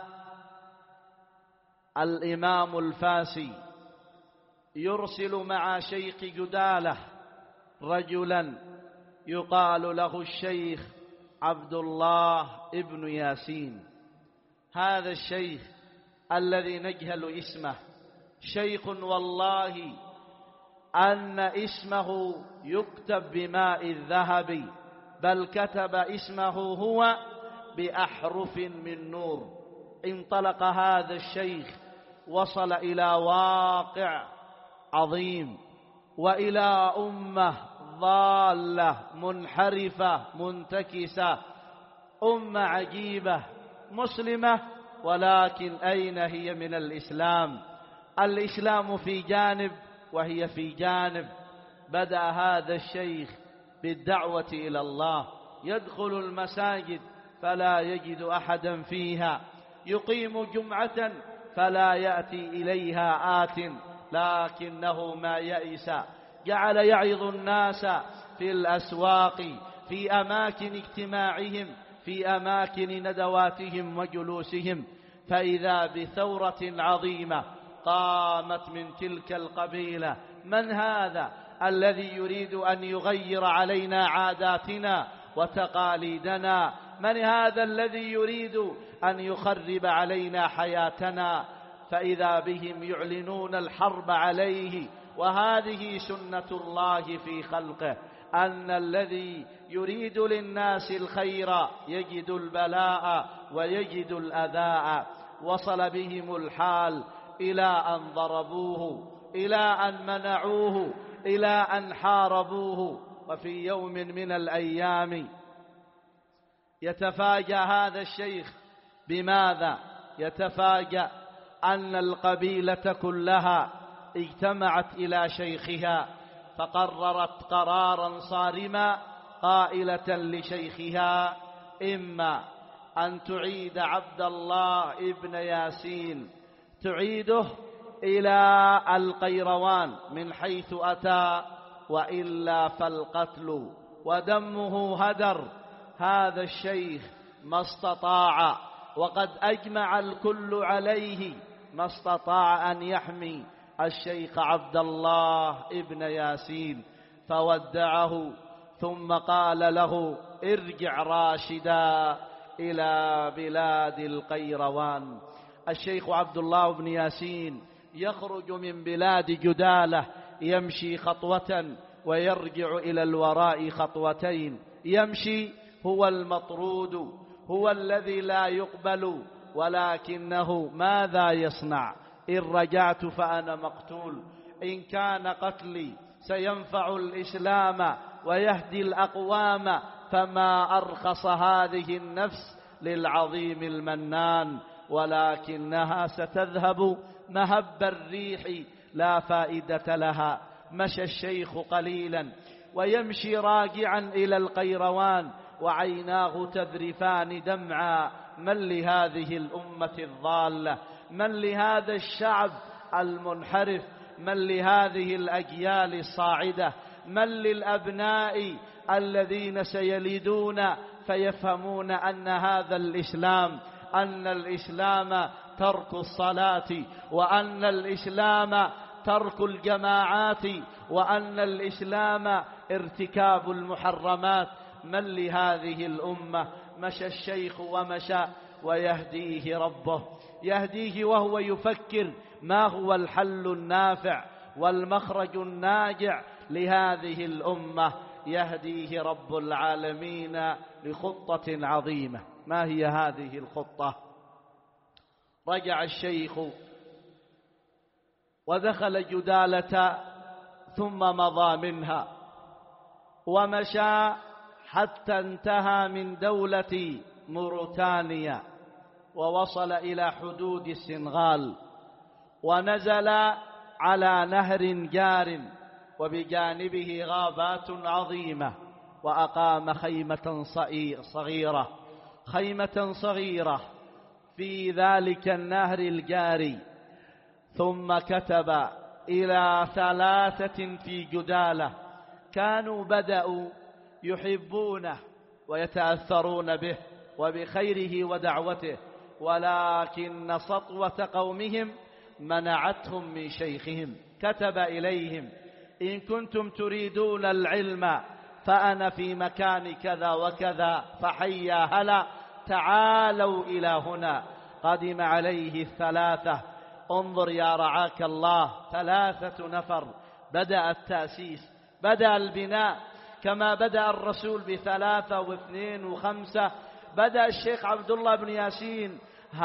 الإمام الفاسي يرسل مع شيخ جدالة رجلا يقال له الشيخ عبد الله ابن ياسين. هذا الشيخ الذي نجهل اسمه، شيخ والله أن اسمه يكتب بماء الذهب، بل كتب اسمه هو بأحرف من نور. انطلق هذا الشيخ، وصل إلى واقع عظيم وإلى أمة ضالة منحرفة منتكسة، أمة عجيبة مسلمة، ولكن أين هي من الإسلام؟ الإسلام في جانب وهي في جانب. بدأ هذا الشيخ بالدعوة إلى الله، يدخل المساجد فلا يجد أحدا فيها، يقيم جمعة فلا يأتي إليها آت، لكنه ما يئس، جعل يعظ الناس في الأسواق، في أماكن اجتماعهم، في أماكن ندواتهم وجلوسهم. فإذا بثورة عظيمة قامت من تلك القبيلة. من هذا الذي يريد أن يغير علينا عاداتنا وتقاليدنا؟ من هذا الذي يريد أن يخرب علينا حياتنا؟ فإذا بهم يعلنون الحرب عليه، وهذه سنة الله في خلقه، أن الذي يريد للناس الخير يجد البلاء ويجد الأذى. وصل بهم الحال إلى أن ضربوه، إلى أن منعوه، إلى أن حاربوه. وفي يوم من الأيام يتفاجأ هذا الشيخ بماذا؟ يتفاجأ أن القبيلة كلها اجتمعت إلى شيخها، فقررت قرارا صارما قائلة لشيخها: إما أن تعيد عبد الله ابن ياسين، تعيده إلى القيروان من حيث أتى، وإلا فالقتل ودمه هدر. هذا الشيخ ما استطاع، وقد أجمع الكل عليه، ما استطاع أن يحمي الشيخ عبد الله ابن ياسين، فودعه ثم قال له: ارجع راشدا إلى بلاد القيروان. الشيخ عبد الله بن ياسين يخرج من بلاد جدالة، يمشي خطوة ويرجع إلى الوراء خطوتين. يمشي، هو المطرود، هو الذي لا يقبل، ولكنه ماذا يصنع؟ إن رجعت فأنا مقتول، إن كان قتلي سينفع الإسلام ويهدي الأقوام، فما أرخص هذه النفس للعظيم المنان، ولكنها ستذهب مهب الريح لا فائدة لها. مشى الشيخ قليلا ويمشي راجعا إلى القيروان وعيناه تذرفان دمعا. من لهذه الأمة الضالة؟ من لهذا الشعب المنحرف؟ من لهذه الأجيال الصاعدة؟ من للأبناء الذين سيلدون فيفهمون أن هذا الإسلام، أن الإسلام ترك الصلاة، وأن الإسلام ترك الجماعات، وأن الإسلام ارتكاب المحرمات؟ من لهذه الأمة؟ مشى الشيخ ومشى، ويهديه ربه، يهديه وهو يفكر ما هو الحل النافع والمخرج الناجع لهذه الأمة. يهديه رب العالمين لخطة عظيمة. ما هي هذه الخطة؟ رجع الشيخ ودخل جدالة ثم مضى منها، ومشى حتى انتهى من دولة موريتانيا، ووصل إلى حدود السنغال، ونزل على نهر جار وبجانبه غابات عظيمة، وأقام خيمة صغيرة في ذلك النهر الجاري. ثم كتب إلى 3 في جدالة كانوا بدأوا يحبونه ويتأثرون به وبخيره ودعوته، ولكن سطوة قومهم منعتهم من شيخهم. كتب إليهم: إن كنتم تريدون العلم فأنا في مكان كذا وكذا، فحيا هلا، تعالوا إلى هنا. قدم عليه 3. انظر يا رعاك الله، 3 نفر. بدأ التأسيس، بدأ البناء، كما بدأ الرسول ب3 و2 و5، بدأ الشيخ عبد الله بن ياسين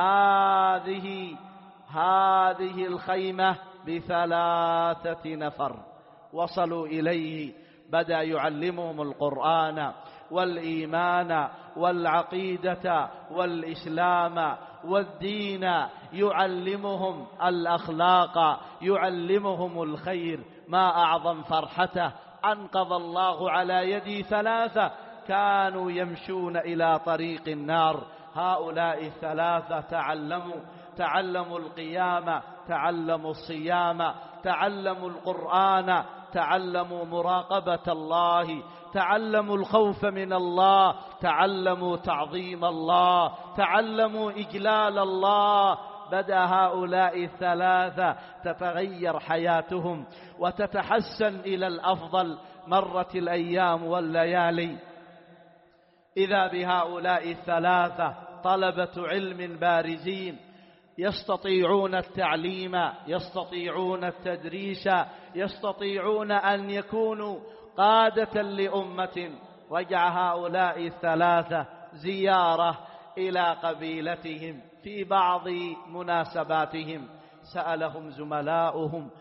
هذه الخيمة ب3 نفر. وصلوا إليه، بدأ يعلمهم القرآن والإيمان والعقيدة والإسلام والدين، يعلمهم الأخلاق، يعلمهم الخير. ما أعظم فرحته، أنقذ الله على يدي 3 كانوا يمشون إلى طريق النار. هؤلاء 3 تعلموا القيام، تعلموا الصيام، تعلموا القرآن، تعلموا مراقبة الله، تعلموا الخوف من الله، تعلموا تعظيم الله، تعلموا إجلال الله. بدأ هؤلاء 3 تتغير حياتهم وتتحسن إلى الأفضل. مرت الأيام والليالي، إذا بهؤلاء 3 طلبة علم بارزين يستطيعون التعليم، يستطيعون التدريس، يستطيعون أن يكونوا قادة لأمة. رجع هؤلاء الثلاثة زيارة إلى قبيلتهم في بعض مناسباتهم، سألهم زملاؤهم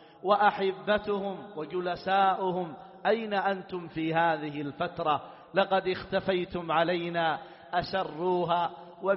وأحبتهم وجلساؤهم: أين أنتم في هذه الفترة؟ لقد اختفيتم علينا. أسروها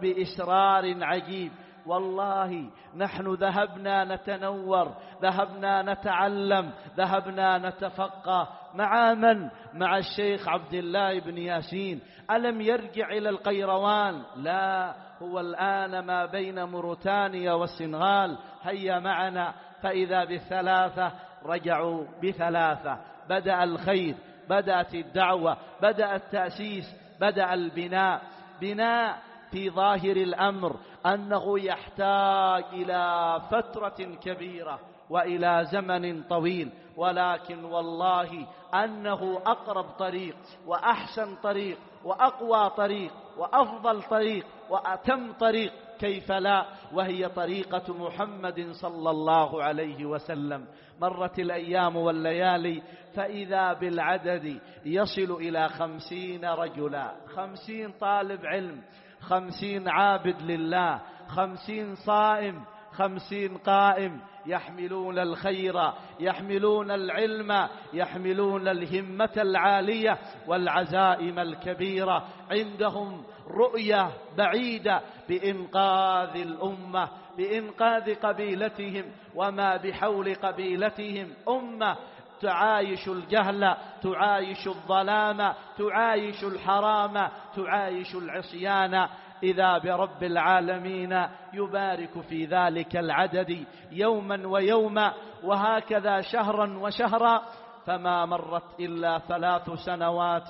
وبإسرار عجيب: والله نحن ذهبنا نتنور، ذهبنا نتعلم، ذهبنا نتفقه. مع من؟ مع الشيخ عبد الله بن ياسين. ألم يرجع إلى القيروان؟ لا، هو الآن ما بين موريتانيا والسنغال. هيا معنا. فإذا بالثلاثة رجعوا بثلاثة. بدأ الخير، بدأت الدعوة، بدأ التأسيس، بدأ البناء. بناء في ظاهر الأمر أنه يحتاج إلى فترة كبيرة وإلى زمن طويل، ولكن والله أنه أقرب طريق وأحسن طريق وأقوى طريق وأفضل طريق وأتم طريق، كيف لا، وهي طريقة محمد صلى الله عليه وسلم. مرت الأيام والليالي فإذا بالعدد يصل إلى 50 رجلا، 50 طالب علم، 50 عابد لله، 50 صائم، 50 قائم، يحملون الخير، يحملون العلم، يحملون الهمة العالية والعزائم الكبيرة. عندهم رؤية بعيدة بإنقاذ الأمة، بإنقاذ قبيلتهم، وما بحول قبيلتهم أمة تعايش الجهل، تعايش الظلام، تعايش الحرام، تعايش العصيان. إذا برب العالمين يبارك في ذلك العدد يوما ويوما، وهكذا شهرا وشهرا. فما مرت إلا 3 سنوات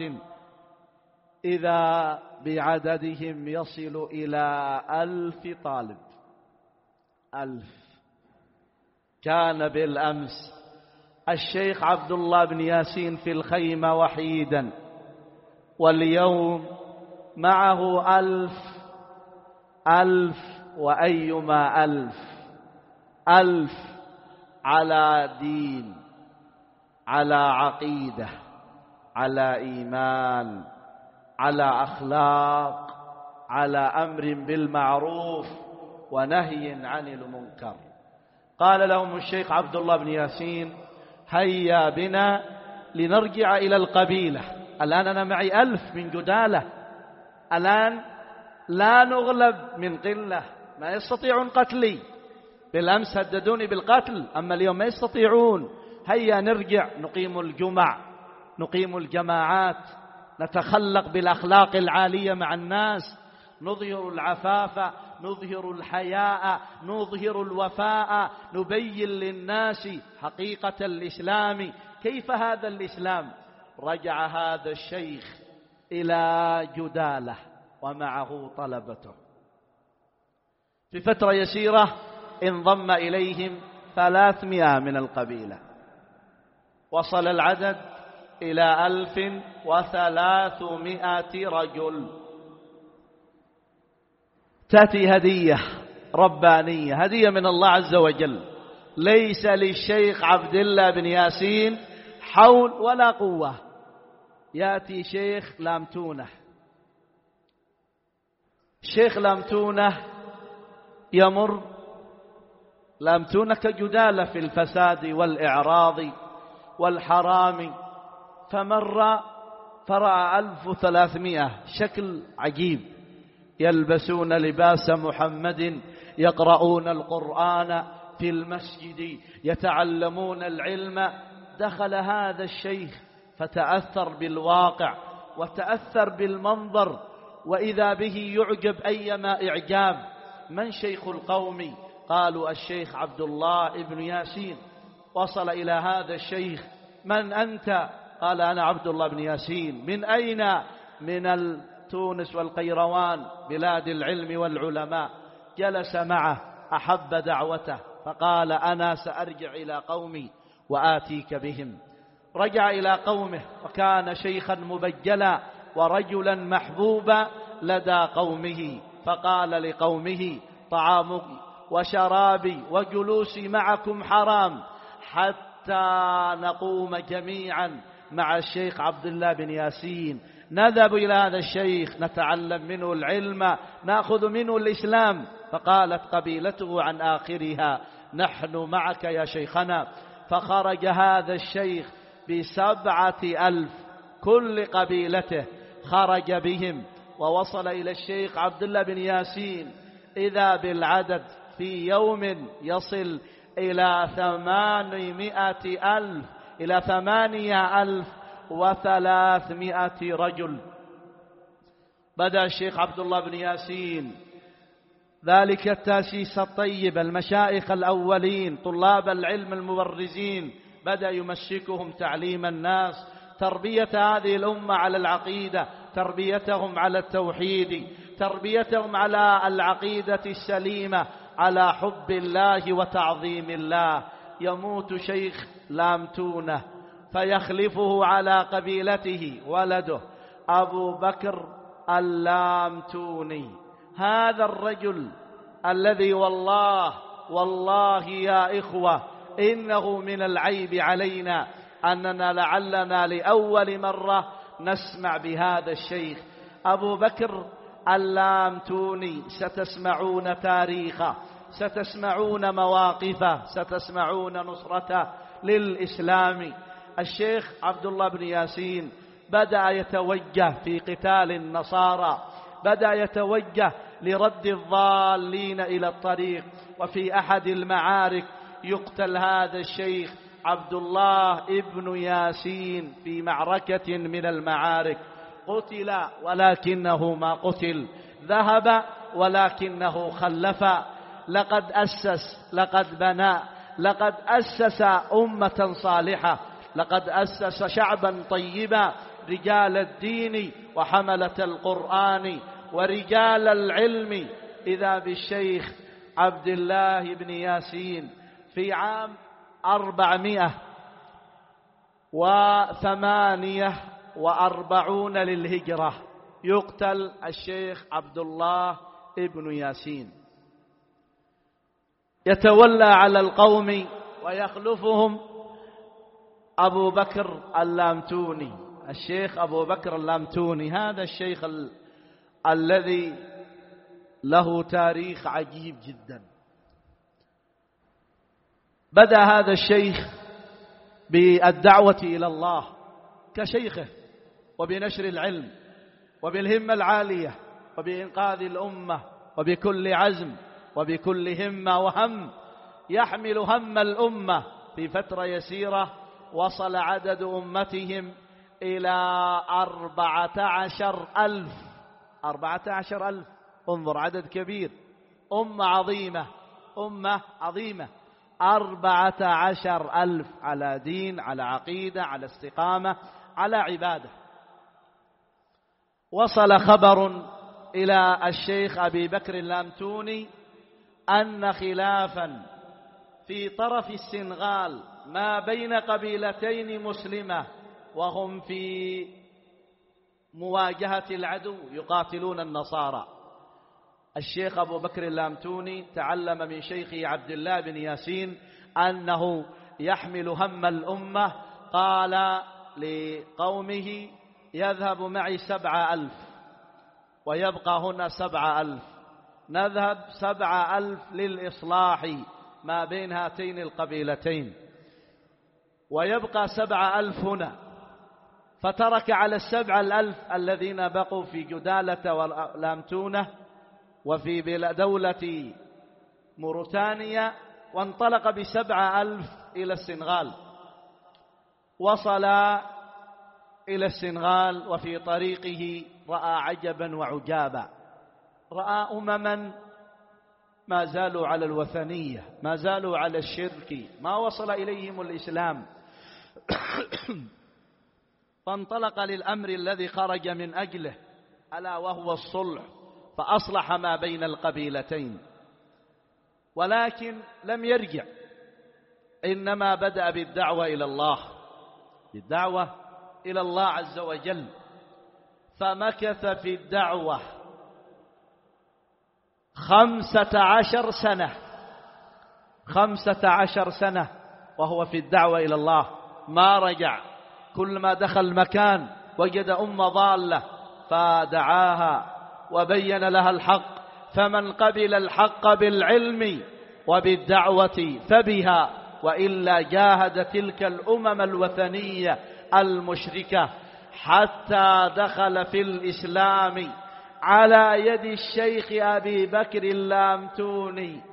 إذا بعددهم يصل إلى 1000 طالب. 1000. كان بالأمس الشيخ عبد الله بن ياسين في الخيمة وحيدا، واليوم معه 1000 وأيما 1000 على دين، على عقيدة، على إيمان، على أخلاق، على أمر بالمعروف ونهي عن المنكر. قال لهم الشيخ عبد الله بن ياسين: هيا بنا لنرجع إلى القبيلة. الآن أنا معي 1000 من جدالة، الآن لا نغلب من قلة، ما يستطيعون قتلي. بالأمس هددوني بالقتل، أما اليوم ما يستطيعون. هيا نرجع، نقيم الجمع، نقيم الجماعات، نتخلق بالأخلاق العالية مع الناس، نظهر العفاف، نظهر الحياء، نظهر الوفاء، نبين للناس حقيقة الإسلام. كيف هذا الإسلام؟ رجع هذا الشيخ إلى جدالة ومعه طلبته. في فترة يسيرة انضم إليهم 300 من القبيلة، وصل العدد إلى 1300 رجل. تأتي هدية ربانية، هدية من الله عز وجل. ليس للشيخ عبد الله بن ياسين حول ولا قوة. يأتي شيخ لامتونه، شيخ لامتونه يمر، لامتونه كجدالة في الفساد والإعراض والحرام، فمر فرأى 1300 شكل عجيب، يلبسون لباس محمد، يقرؤون القرآن في المسجد، يتعلمون العلم. دخل هذا الشيخ فتأثر بالواقع وتأثر بالمنظر، وإذا به يعجب أيما إعجاب. من شيخ القوم؟ قالوا: الشيخ عبد الله بن ياسين. وصل إلى هذا الشيخ: من أنت؟ قال: أنا عبد الله بن ياسين. من أين؟ من تونس والقيروان، بلاد العلم والعلماء. جلس معه، أحب دعوته، فقال: أنا سأرجع إلى قومي وآتيك بهم. رجع إلى قومه، وكان شيخا مبجلا ورجلا محبوبا لدى قومه. فقال لقومه: طعامي وشرابي وجلوسي معكم حرام، حتى نقوم جميعا مع الشيخ عبد الله بن ياسين، نذهب إلى هذا الشيخ نتعلم منه العلم، نأخذ منه الإسلام. فقالت قبيلته عن آخرها: نحن معك يا شيخنا. فخرج هذا الشيخ ب7,000، كل قبيلته خرج بهم ووصل إلى الشيخ عبد الله بن ياسين، إذا بالعدد في يوم يصل إلى 800,000، إلى 8,300 رجل. بدأ الشيخ عبد الله بن ياسين ذلك التأسيس الطيب، المشايخ الأولين طلاب العلم المبرزين، بدأ يمسكهم تعليم الناس، تربية هذه الأمة على العقيدة، تربيتهم على التوحيد، تربيتهم على العقيدة السليمة، على حب الله وتعظيم الله. يموت شيخ لامتونه فيخلفه على قبيلته ولده أبو بكر اللامتوني. هذا الرجل الذي والله يا إخوة إنه من العيب علينا أننا لعلنا لأول مرة نسمع بهذا الشيخ أبو بكر اللامتوني. ستسمعون تاريخه، ستسمعون مواقفه، ستسمعون نصرته للإسلام. الشيخ عبد الله بن ياسين بدأ يتوجه في قتال النصارى، بدأ يتوجه لرد الضالين إلى الطريق. وفي أحد المعارك يقتل هذا الشيخ عبد الله ابن ياسين في معركة من المعارك. قتل ولكنه ما قتل، ذهب ولكنه خلف. لقد أسس، لقد بنى، لقد أسس أمة صالحة، لقد أسس شعبا طيبا، رجال الدين وحملة القرآن ورجال العلم. إذا بالشيخ عبد الله بن ياسين في عام 448 للهجرة يقتل الشيخ عبد الله ابن ياسين. يتولى على القوم ويخلفهم أبو بكر اللامتوني، الشيخ أبو بكر اللامتوني. هذا الشيخ الذي له تاريخ عجيب جدا. بدأ هذا الشيخ بالدعوة إلى الله كشيخه، وبنشر العلم، وبالهمة العالية، وبإنقاذ الأمة، وبكل عزم، وبكل همة وهم، يحمل هم الأمة. في فترة يسيرة وصل عدد أمتهم إلى 14,000. 14,000، انظر عدد كبير، أمة عظيمة، أمة عظيمة. 14,000 على دين، على عقيدة، على استقامة، على عبادة. وصل خبر إلى الشيخ أبي بكر اللامتوني أن خلافا في طرف السنغال ما بين قبيلتين مسلمة وهم في مواجهة العدو يقاتلون النصارى. الشيخ أبو بكر اللامتوني تعلم من شيخه عبد الله بن ياسين أنه يحمل هم الأمة. قال لقومه: يذهب معي 7,000 ويبقى هنا 7,000، نذهب 7,000 للإصلاح ما بين هاتين القبيلتين، ويبقى 7,000 هنا. فترك على 7,000 الذين بقوا في جدالة ولامتونة وفي دولة موريتانيا، وانطلق ب7,000 إلى السنغال. وصل إلى السنغال وفي طريقه رأى عجبا وعجابا، رأى أمما ما زالوا على الوثنية، ما زالوا على الشرك، ما وصل إليهم الإسلام. فانطلق للأمر الذي خرج من أجله، ألا وهو الصلح، فأصلح ما بين القبيلتين. ولكن لم يرجع، إنما بدأ بالدعوة إلى الله، بالدعوة إلى الله عز وجل. فمكث في الدعوة 15 سنة، 15 سنة وهو في الدعوة إلى الله، ما رجع كلما دخل مكان وجد أم ضالة فدعاها وبين لها الحق، فمن قبل الحق بالعلم وبالدعوة فبها، وإلا جاهد تلك الأمم الوثنية المشركة حتى دخل في الإسلام على يد الشيخ أبي بكر اللامتوني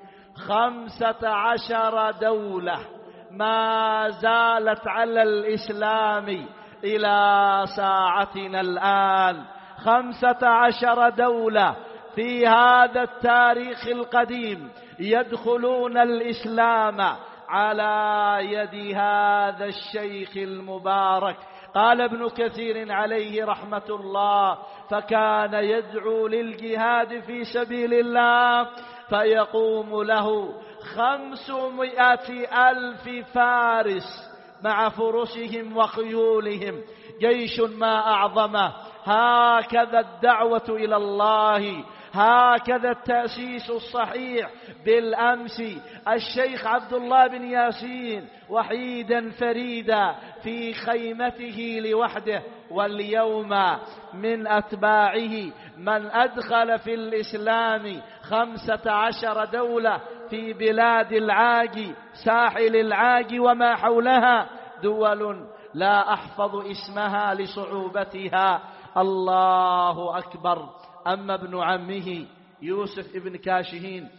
15 دولة ما زالت على الإسلام إلى ساعتنا الآن. 15 دولة في هذا التاريخ القديم يدخلون الإسلام على يد هذا الشيخ المبارك. قال ابن كثير عليه رحمة الله: فكان يدعو للجهاد في سبيل الله فيقوم له 500,000 فارس مع فرسهم وخيولهم، جيش ما أعظمه. هكذا الدعوة إلى الله، هكذا التأسيس الصحيح. بالأمس الشيخ عبد الله بن ياسين وحيدا فريدا في خيمته لوحده، واليوم من أتباعه من أدخل في الإسلام 15 دولة في بلاد العاج، ساحل العاج وما حولها، دول لا أحفظ اسمها لصعوبتها. الله أكبر. أما ابن عمه يوسف ابن كاشهين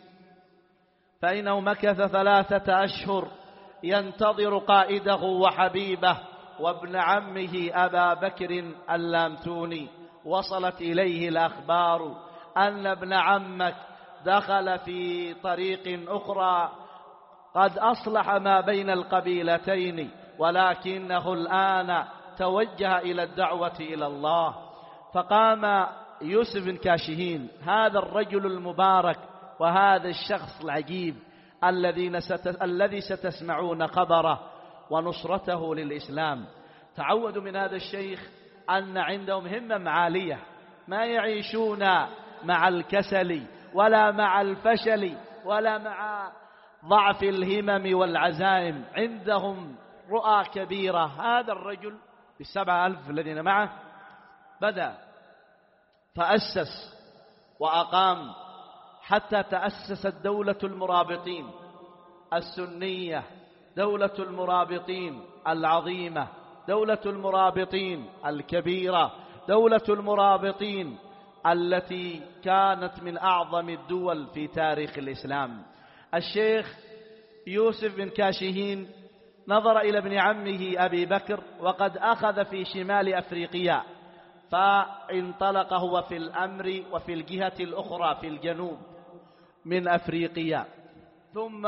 فإنه مكث 3 أشهر ينتظر قائده وحبيبه وابن عمه أبا بكر اللامتوني. وصلت إليه الأخبار أن ابن عمك دخل في طريق أخرى قد أصلح ما بين القبيلتين، ولكنه الآن توجه إلى الدعوة إلى الله. فقام يوسف بن كاشهين، هذا الرجل المبارك وهذا الشخص العجيب الذي ستسمعون خبره ونصرته للإسلام. تعودوا من هذا الشيخ أن عندهم همم عالية، ما يعيشون مع الكسل ولا مع الفشل ولا مع ضعف الهمم والعزائم، عندهم رؤى كبيرة. هذا الرجل ب7,000 الذين معه بدأ فأسس وأقام حتى تأسست دولة المرابطين السنية، دولة المرابطين العظيمة، دولة المرابطين الكبيرة، دولة المرابطين التي كانت من أعظم الدول في تاريخ الإسلام. الشيخ يوسف بن كاشهين نظر إلى ابن عمه أبي بكر وقد أخذ في شمال أفريقيا، فانطلق هو في الأمر وفي الجهة الأخرى في الجنوب من أفريقيا، ثم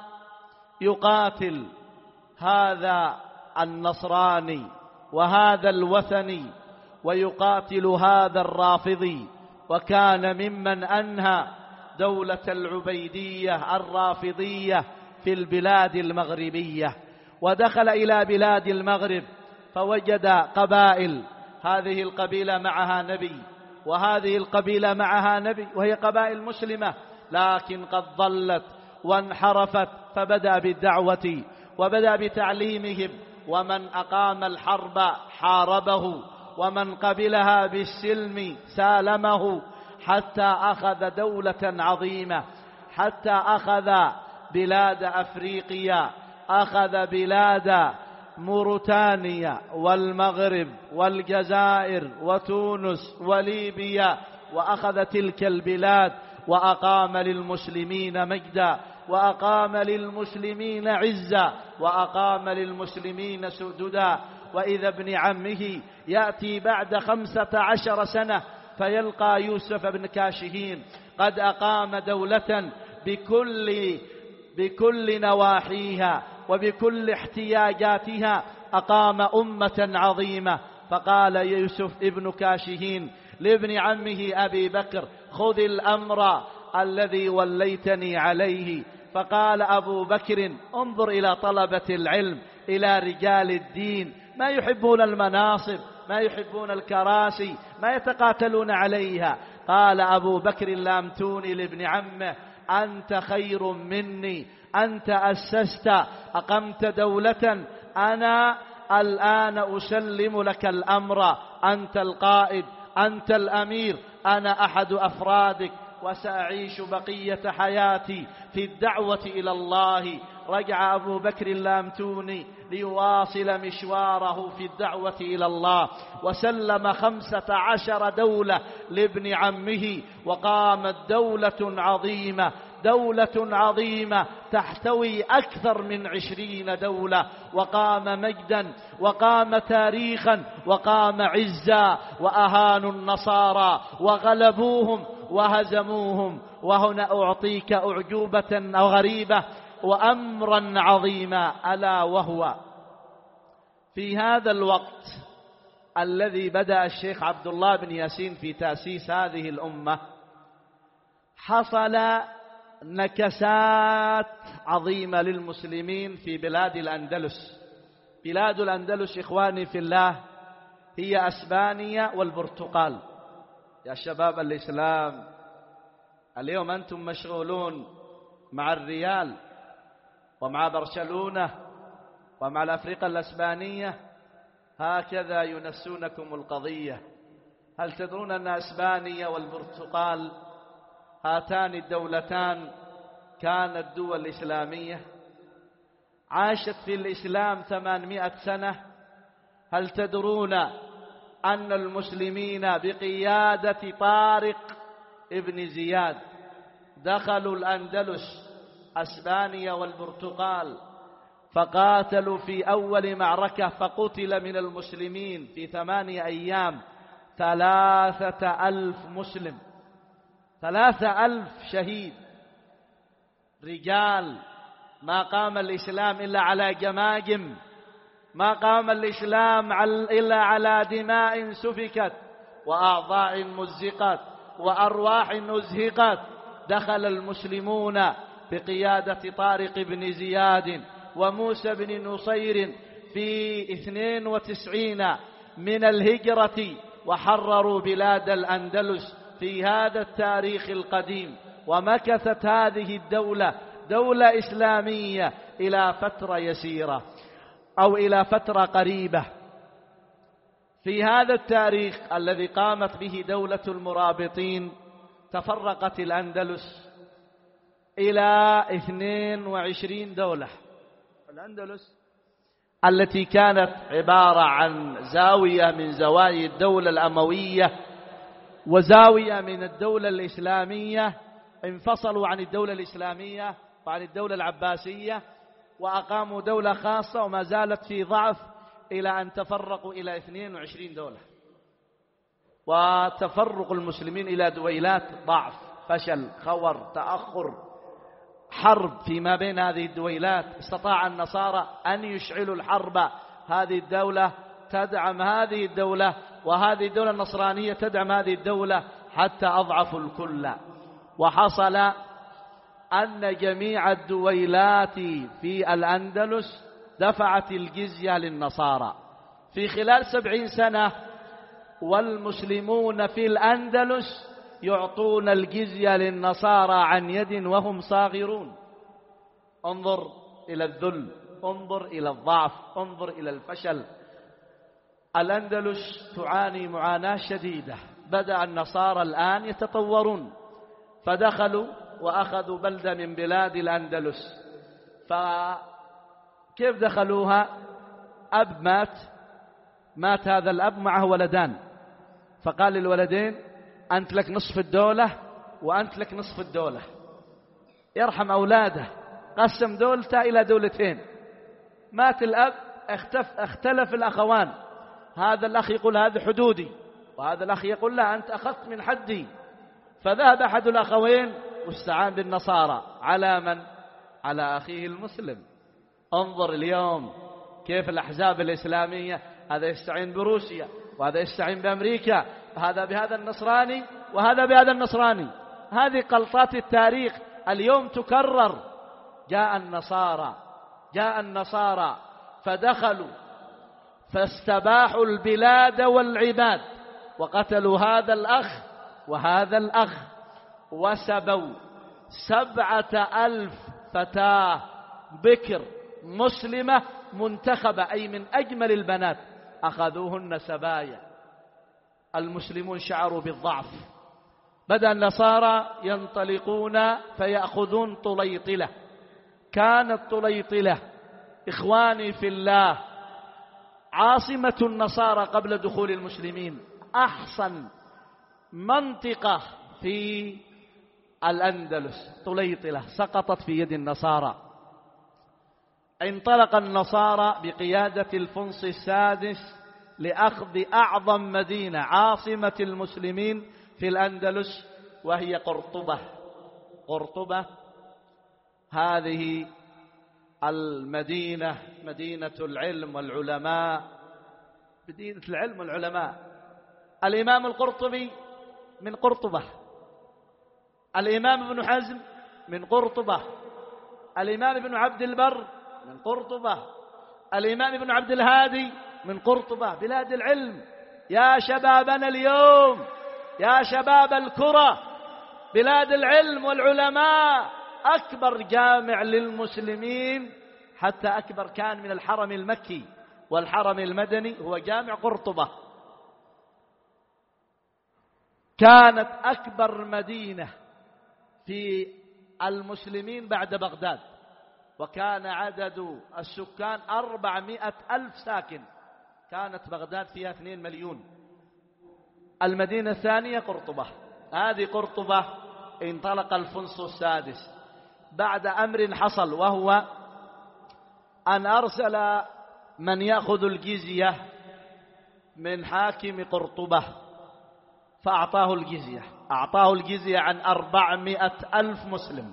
يقاتل هذا النصراني وهذا الوثني ويقاتل هذا الرافضي، وكان ممن أنهى دولة العبيدية الرافضية في البلاد المغربية. ودخل إلى بلاد المغرب فوجد قبائل، هذه القبيلة معها نبي وهذه القبيلة معها نبي، وهي قبائل مسلمة لكن قد ضلت وانحرفت، فبدأ بالدعوة وبدأ بتعليمهم، ومن أقام الحرب حاربه ومن قبلها بالسلم سالمه، حتى أخذ دولة عظيمة، حتى أخذ بلاد أفريقيا، أخذ بلاد موريتانيا والمغرب والجزائر وتونس وليبيا، وأخذ تلك البلاد وأقام للمسلمين مجدا، وأقام للمسلمين عزا، وأقام للمسلمين سددا. وإذا ابن عمه يأتي بعد 15 سنة فيلقى يوسف بن كاشهين قد أقام دولة بكل نواحيها وبكل احتياجاتها، أقام أمة عظيمة. فقال يوسف ابن كاشهين لابن عمه أبي بكر: خذ الأمر الذي وليتني عليه. فقال أبو بكر: انظر إلى طلبة العلم، إلى رجال الدين، ما يحبون المناصب، ما يحبون الكراسي، ما يتقاتلون عليها. قال أبو بكر اللامتوني لابن عمه: أنت خير مني، أنت أسست أقمت دولة، أنا الآن أسلم لك الأمر، أنت القائد، أنت الأمير، أنا أحد أفرادك، وسأعيش بقية حياتي في الدعوة إلى الله. رجع أبو بكر اللامتوني ليواصل مشواره في الدعوة إلى الله، وسلم 15 دولة لابن عمه، وقامت دولة عظيمة تحتوي أكثر من 20 دولة، وقام مجدا، وقام تاريخا، وقام عزا، وأهانوا النصارى وغلبوهم وهزموهم. وهنا أعطيك أعجوبة أو غريبة وأمرا عظيما، ألا وهو في هذا الوقت الذي بدأ الشيخ عبد الله بن ياسين في تأسيس هذه الأمة، حصل نكسات عظيمة للمسلمين في بلاد الأندلس. بلاد الأندلس إخواني في الله هي أسبانيا والبرتقال. يا شباب الإسلام، اليوم أنتم مشغولون مع الريال ومع برشلونة ومع الأفريقة الأسبانية، هكذا ينسونكم القضية. هل تدرون أن أسبانيا والبرتقال هاتان الدولتان كانت دول إسلامية عاشت في الإسلام 800 سنة؟ هل تدرون أن المسلمين بقيادة طارق ابن زياد دخلوا الأندلس أسبانيا والبرتقال، فقاتلوا في أول معركة، فقتل من المسلمين في 8 أيام 3000 مسلم، 3000 شهيد، رجال. ما قام الإسلام إلا على جماجم، ما قام الإسلام إلا على دماء سفكت وأعضاء مزقت وأرواح أزهقت. دخل المسلمون بقيادة طارق بن زياد وموسى بن نصير في 92 من الهجرة، وحرروا بلاد الأندلس في هذا التاريخ القديم. ومكثت هذه الدولة دولة إسلامية إلى فترة يسيرة أو إلى فترة قريبة. في هذا التاريخ الذي قامت به دولة المرابطين تفرقت الأندلس إلى 22 دولة. الأندلس التي كانت عبارة عن زاوية من زوايا الدولة الأموية وزاوية من الدولة الإسلامية، انفصلوا عن الدولة الإسلامية وعن الدولة العباسية وأقاموا دولة خاصة، وما زالت في ضعف إلى أن تفرقوا إلى 22 دولة. وتفرق المسلمين إلى دويلات ضعف، فشل، خور، تأخر، حرب فيما بين هذه الدويلات. استطاع النصارى أن يشعلوا الحرب، هذه الدولة تدعم هذه الدولة، وهذه الدولة النصرانية تدعم هذه الدولة، حتى أضعفوا الكل. وحصل أن جميع الدويلات في الأندلس دفعت الجزية للنصارى في خلال 70 سنة، والمسلمون في الأندلس يعطون الجزية للنصارى عن يد وهم صاغرون. انظر إلى الذل، انظر إلى الضعف، انظر إلى الفشل. الأندلس تعاني معاناة شديدة. بدأ النصارى الآن يتطورون، فدخلوا وأخذوا بلدة من بلاد الأندلس. فكيف دخلوها؟ أب مات هذا الأب معه ولدان، فقال للولدين: أنت لك نصف الدولة وأنت لك نصف الدولة. يرحم أولاده، قسم دولته إلى دولتين. مات الأب، اختلف الأخوان، هذا الأخ يقول هذا حدودي، وهذا الأخ يقول لا أنت أخذت من حدي. فذهب أحد الأخوين واستعان بالنصارى على من؟ على أخيه المسلم. انظر اليوم كيف الأحزاب الإسلامية، هذا يستعين بروسيا وهذا يستعين بأمريكا، هذا بهذا النصراني وهذا بهذا النصراني. هذه غلطات التاريخ اليوم تكرر. جاء النصارى فدخلوا فاستباحوا البلاد والعباد، وقتلوا هذا الأخ وهذا الأخ، وسبوا 7,000 فتاة بكر مسلمة منتخبة أي من أجمل البنات أخذوهن سبايا. المسلمون شعروا بالضعف، بدأ النصارى ينطلقون فيأخذون طليطلة. كانت طليطلة إخواني في الله عاصمة النصارى قبل دخول المسلمين، أحسن منطقة في الأندلس طليطلة سقطت في يد النصارى. انطلق النصارى بقيادة الفنص السادس لأخذ أعظم مدينة عاصمة المسلمين في الأندلس، وهي قرطبة. قرطبة هذه المدينة مدينة العلم والعلماء، مدينة العلم والعلماء. الإمام القرطبي من قرطبة، الإمام ابن حزم من قرطبة، الإمام ابن عبد البر من قرطبة، الإمام ابن عبد الهادي من قرطبة. بلاد العلم يا شبابنا اليوم، يا شباب الكرة، بلاد العلم والعلماء. أكبر جامع للمسلمين حتى أكبر كان من الحرم المكي والحرم المدني هو جامع قرطبة. كانت أكبر مدينة في المسلمين بعد بغداد، وكان عدد السكان 400,000 ساكن. كانت بغداد فيها 2 مليون. المدينة الثانية قرطبة. هذه قرطبة انطلق الفنص السادس بعد أمر حصل، وهو أن أرسل من يأخذ الجزية من حاكم قرطبة فأعطاه الجزية. أعطاه الجزية عن 400,000 مسلم.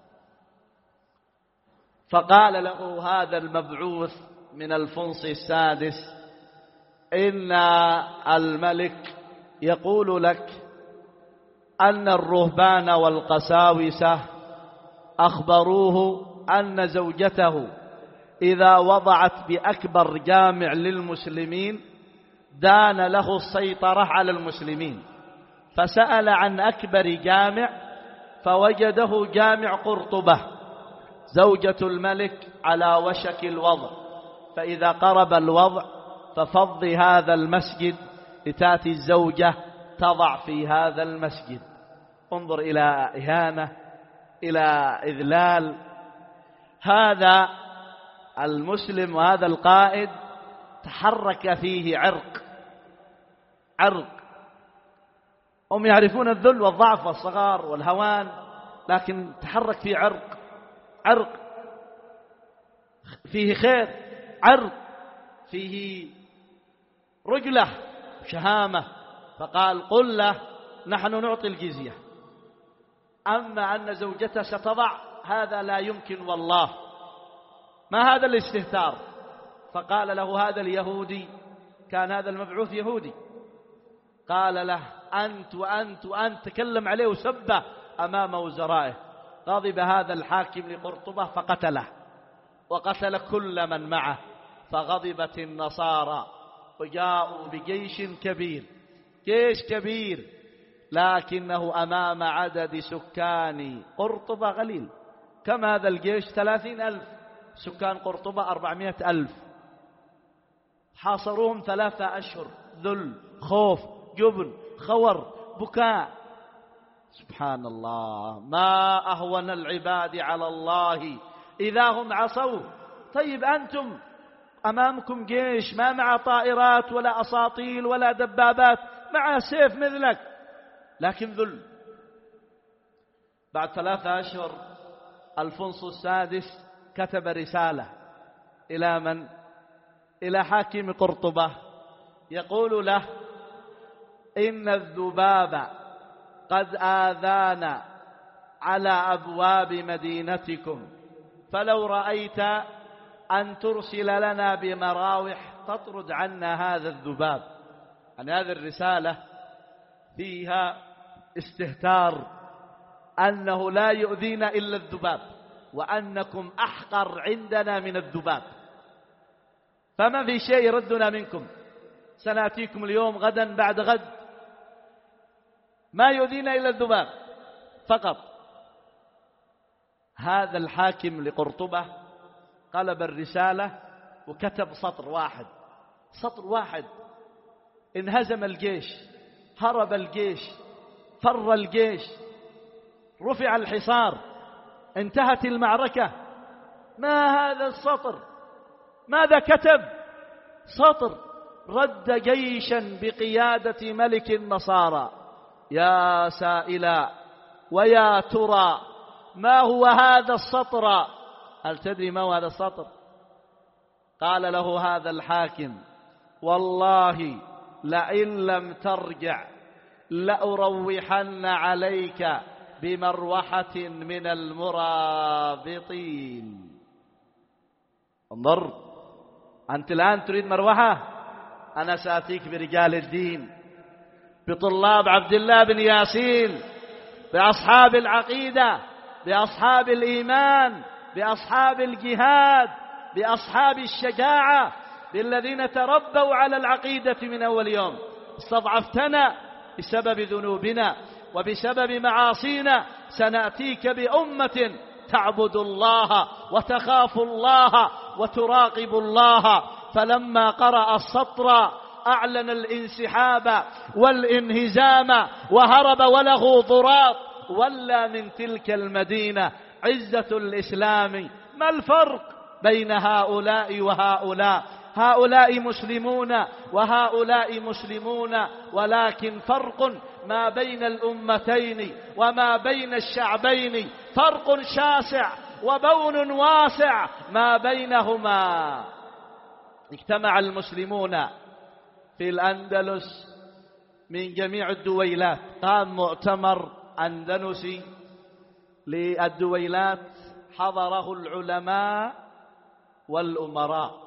فقال له هذا المبعوث من الفنص السادس إن الملك يقول لك أن الرهبان والقساوسة أخبروه أن زوجته إذا وضعت بأكبر جامع للمسلمين دان له السيطرة على المسلمين، فسأل عن أكبر جامع فوجده جامع قرطبة. زوجة الملك على وشك الوضع، فإذا قرب الوضع ففضي هذا المسجد لتأتي الزوجة تضع في هذا المسجد. انظر إلى إهانة، إلى إذلال. هذا المسلم وهذا القائد تحرك فيه عرق. هم يعرفون الذل والضعف والصغار والهوان، لكن تحرك فيه عرق فيه خير، عرق فيه رجلة شهامة. فقال قل له نحن نعطي الجزية، أما أن زوجته ستضع هذا لا يمكن والله. ما هذا الاستهتار؟ فقال له هذا اليهودي، كان هذا المبعوث يهودي، قال له أنت وأنت وأنت، تكلم عليه وسبه أمام وزرائه. غضب هذا الحاكم لقرطبة فقتله وقتل كل من معه. فغضبت النصارى وجاءوا بجيش كبير، جيش كبير، لكنه أمام عدد سكان قرطبة قليل. كم هذا الجيش؟ 30,000. سكان قرطبة 400,000. حاصروهم 3 أشهر، ذل، خوف، جبن، خور، بكاء. سبحان الله، ما أهون العباد على الله إذا هم عصوه. طيب أنتم أمامكم جيش ما مع طائرات ولا أساطيل ولا دبابات، مع سيف مثلك، لكن ذل. بعد 3 أشهر الفنص السادس كتب رسالة إلى من؟ إلى حاكم قرطبة، يقول له إن الذباب قد آذانا على أبواب مدينتكم، فلو رأيت أن ترسل لنا بمراوح تطرد عنا هذا الذباب. يعني هذه الرسالة فيها استهتار أنه لا يؤذينا إلا الذباب، وأنكم أحقر عندنا من الذباب، فما في شيء يردنا منكم، سنأتيكم اليوم غدا بعد غد، ما يؤذينا إلا الذباب فقط. هذا الحاكم لقرطبة قلب الرسالة وكتب سطر واحد، سطر واحد. انهزم الجيش، هرب الجيش، فر الجيش، رفع الحصار، انتهت المعركة. ما هذا السطر؟ ماذا كتب؟ سطر: رد جيشا بقيادة ملك النصارى. يا سائلا ويا ترى ما هو هذا السطر؟ هل تدري ما هو هذا السطر؟ قال له هذا الحاكم: والله لئن لم ترجع لأروحن عليك بمروحة من المرابطين. انظر، أنت الآن تريد مروحة، أنا سأتيك برجال الدين، بطلاب عبد الله بن ياسين، بأصحاب العقيدة، بأصحاب الإيمان، بأصحاب الجهاد، بأصحاب الشجاعة، بالذين تربوا على العقيدة من أول يوم. استضعفتنا بسبب ذنوبنا وبسبب معاصينا، سنأتيك بأمة تعبد الله وتخاف الله وتراقب الله. فلما قرأ السطر أعلن الانسحاب والانهزام وهرب وله ضراط، ولى من تلك المدينة عزة الإسلام. ما الفرق بين هؤلاء وهؤلاء؟ هؤلاء مسلمون وهؤلاء مسلمون، ولكن فرق ما بين الأمتين وما بين الشعبين، فرق شاسع وبون واسع ما بينهما. اجتمع المسلمون في الأندلس من جميع الدويلات، قام مؤتمر أندلسي للدويلات حضره العلماء والأمراء،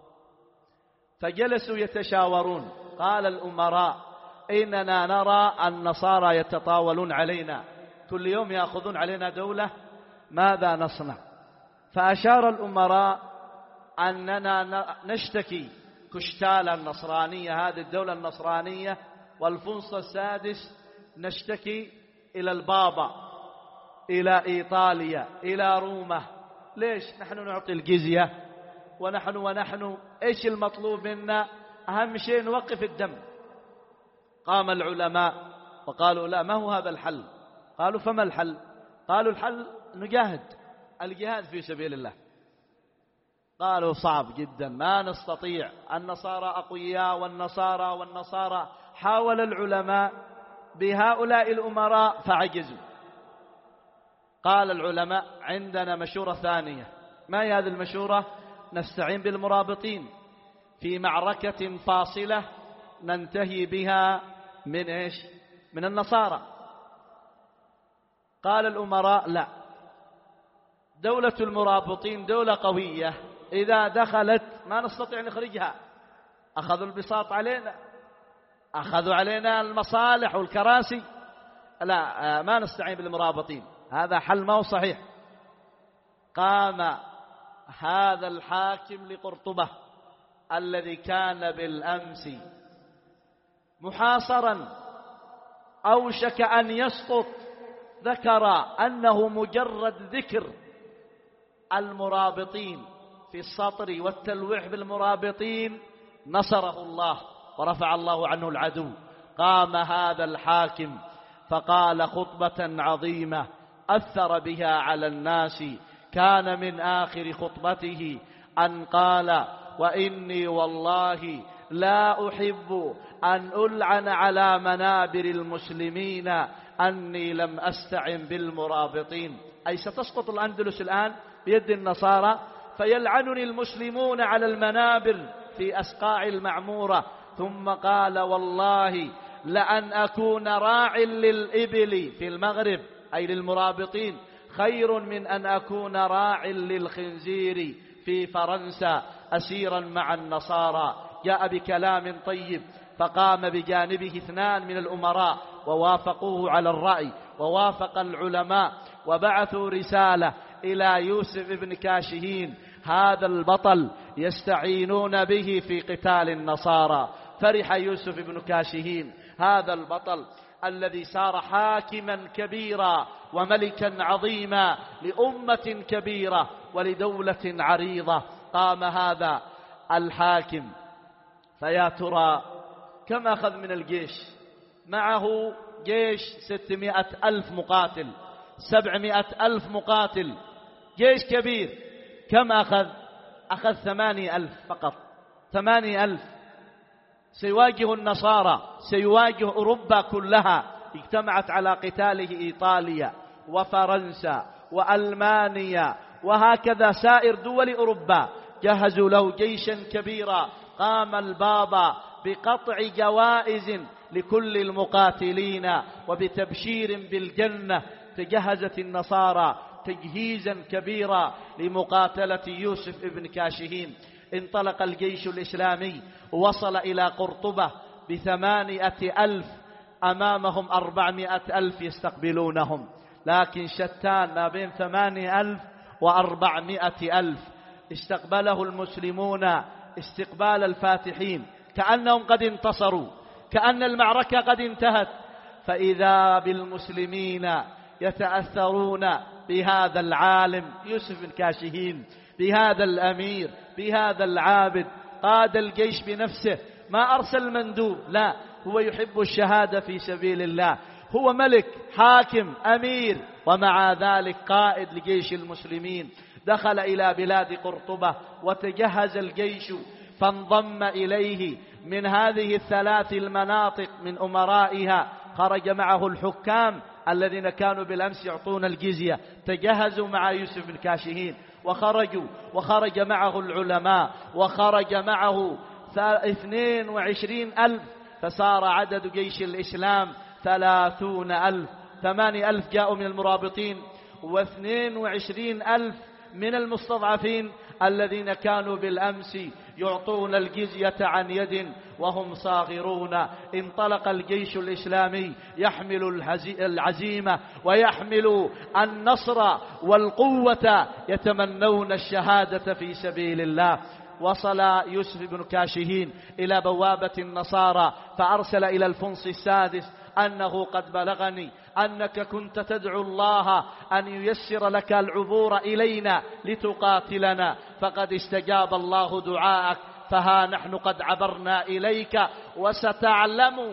فجلسوا يتشاورون. قال الأمراء: إننا نرى النصارى يتطاولون علينا، كل يوم يأخذون علينا دولة، ماذا نصنع؟ فأشار الأمراء أننا نشتكي كشتال النصرانية، هذه الدولة النصرانية، والفنص السادس نشتكي إلى البابا، إلى إيطاليا، إلى روما. ليش نحن نعطي الجزية ونحن إيش المطلوب منا؟ أهم شيء نوقف الدم. قام العلماء وقالوا: لا، ما هو هذا الحل؟ قالوا: فما الحل؟ قالوا: الحل نجاهد، الجهاد في سبيل الله. قالوا: صعب جدا، ما نستطيع، النصارى أقوياء والنصارى. حاول العلماء بهؤلاء الأمراء فعجزوا. قال العلماء: عندنا مشورة ثانية. ما هي هذه المشورة؟ نستعين بالمرابطين في معركة فاصلة ننتهي بها من إيش؟ من النصارى. قال الأمراء: لا، دولة المرابطين دولة قوية، إذا دخلت ما نستطيع نخرجها. أخذوا البساط علينا، أخذوا علينا المصالح والكراسي. لا، ما نستعين بالمرابطين، هذا حل ما هو صحيح. قام هذا الحاكم لقرطبة الذي كان بالأمس محاصرا أوشك أن يسقط، ذكر أنه مجرد ذكر المرابطين في السطر والتلويح بالمرابطين نصره الله ورفع الله عنه العدو. قام هذا الحاكم فقال خطبة عظيمة أثر بها على الناس. كان من آخر خطبته أن قال: وإني والله لا أحب أن ألعن على منابر المسلمين أني لم أستعن بالمرابطين. أي ستسقط الأندلس الآن بيد النصارى، فيلعنني المسلمون على المنابر في أسقاع المعمورة. ثم قال: والله لأن أكون راع للإبل في المغرب، أي للمرابطين، خير من أن أكون راع للخنزير في فرنسا أسيرا مع النصارى. جاء بكلام طيب، فقام بجانبه 2 من الأمراء ووافقوه على الرأي، ووافق العلماء، وبعثوا رسالة إلى يوسف بن كاشهين، هذا البطل يستعينون به في قتال النصارى. فرح يوسف بن كاشهين، هذا البطل الذي صار حاكما كبيرا وملكا عظيما لأمة كبيرة ولدولة عريضة. قام هذا الحاكم. فيا ترى كم أخذ من الجيش؟ معه جيش 600,000 مقاتل، 700,000 مقاتل، جيش كبير. كم أخذ؟ أخذ 8,000 فقط. 8,000 سيواجه النصارى، سيواجه أوروبا كلها. اجتمعت على قتاله إيطاليا وفرنسا وألمانيا وهكذا سائر دول أوروبا. جهزوا له جيشا كبيرا. قام البابا بقطع جوائز لكل المقاتلين وبتبشير بالجنة. تجهزت النصارى تجهيزا كبيرا لمقاتلة يوسف ابن كاشهين. انطلق الجيش الإسلامي ووصل إلى قرطبة ب800,000، أمامهم 400,000 يستقبلونهم، لكن شتان ما بين 8,000 و400,000. استقبله المسلمون استقبال الفاتحين، كأنهم قد انتصروا، كأن المعركة قد انتهت. فإذا بالمسلمين يتأثرون بهذا العالم يوسف بن كاشهين، بهذا الأمير، بهذا العابد. قاد الجيش بنفسه، ما أرسل مندوب، لا، هو يحب الشهادة في سبيل الله. هو ملك، حاكم، أمير، ومع ذلك قائد لجيش المسلمين. دخل إلى بلاد قرطبة وتجهز الجيش، فانضم إليه من هذه الثلاث المناطق من أمرائها. خرج معه الحكام الذين كانوا بالأمس يعطون الجزية، تجهزوا مع يوسف بن كاشهين وخرجوا. وخرج معه العلماء، وخرج معه 22,000، فصار عدد جيش الإسلام 30,000. 8,000 جاءوا من المرابطين، و22,000 من المستضعفين الذين كانوا بالأمس يعطون الجزية عن يد وهم صاغرون. انطلق الجيش الإسلامي يحمل العزيمة ويحمل النصر والقوة، يتمنون الشهادة في سبيل الله. وصل يوسف بن كاشهين إلى بوابة النصارى، فأرسل إلى الفنص السادس أنه قد بلغني أنك كنت تدعو الله أن ييسر لك العبور إلينا لتقاتلنا، فقد استجاب الله دعاءك، فها نحن قد عبرنا إليك وستعلم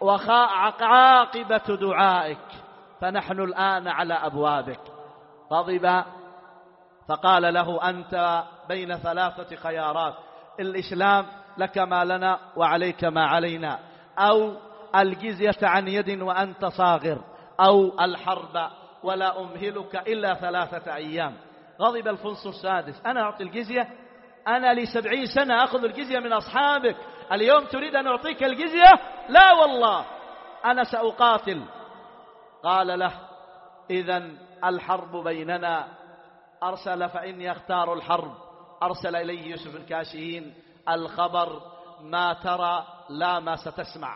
عاقبة دعائك، فنحن الآن على أبوابك. غضب فقال له أنت بين 3 خيارات: الإسلام لك ما لنا وعليك ما علينا، أو الجزية عن يد وأنت صاغر، أو الحرب ولا أمهلك إلا 3 أيام. غضب الفنص السادس: أنا أعطي الجزية؟ أنا لي 70 سنة أخذ الجزية من أصحابك، اليوم تريد أن أعطيك الجزية؟ لا والله، أنا سأقاتل. قال له: إذن الحرب بيننا. أرسل فإني أختار الحرب. أرسل إليه يوسف بن كاشهين الخبر: ما ترى لا ما ستسمع.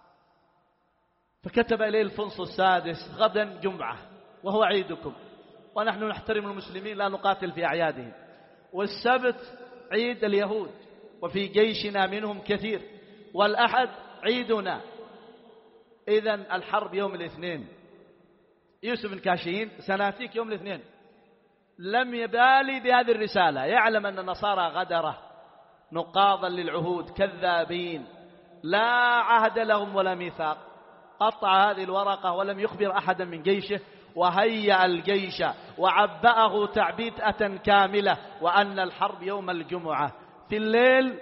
فكتب إليه الفنص السادس: غدا جمعة وهو عيدكم، ونحن نحترم المسلمين لا نقاتل في أعيادهم، والسبت عيد اليهود وفي جيشنا منهم كثير، والأحد عيدنا، إذن الحرب يوم الاثنين. يوسف بن كاشهين: سنأتيك يوم الاثنين. لم يبالي بهذه الرسالة، يعلم أن النصارى غدرة، نقاضا للعهود، كذابين، لا عهد لهم ولا ميثاق. قطع هذه الورقة ولم يخبر أحدا من جيشه، وهيأ الجيش وعبأه تعبئة كاملة، وأن الحرب يوم الجمعة. في الليل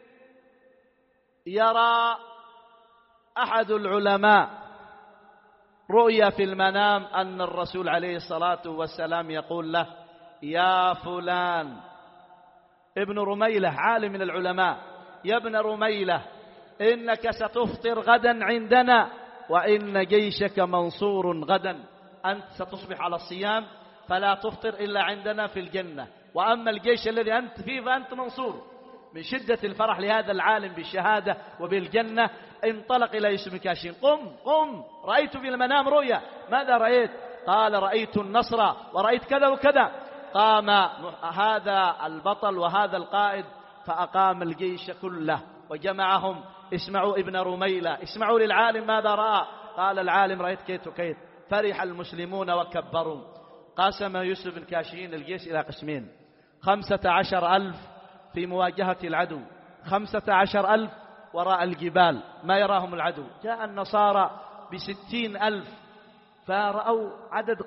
يرى أحد العلماء رؤيا في المنام أن الرسول عليه الصلاة والسلام يقول له: يا فلان ابن رميلة، عالم من العلماء، يا ابن رميلة، إنك ستفطر غدا عندنا، وإن جيشك منصور غدا. أنت ستصبح على الصيام فلا تفطر إلا عندنا في الجنة، وأما الجيش الذي أنت فيه فأنت منصور. من شدة الفرح لهذا العالم بالشهادة وبالجنة انطلق إلى يوسف بن كاشهين: قم، رأيت في المنام رؤيا. ماذا رأيت؟ قال: رأيت النصر ورأيت كذا وكذا. قام هذا البطل وهذا القائد فأقام الجيش كله وجمعهم: اسمعوا ابن رميلة، اسمعوا للعالم ماذا رأى. قال العالم: رأيت كيت وكيت. فرح المسلمون وكبروا. قسم يوسف بن كاشهين الجيش إلى قسمين: 15,000 في مواجهة العدو، 15,000 وراء الجبال ما يراهم العدو. جاء النصارى ب60,000 فرأوا عدد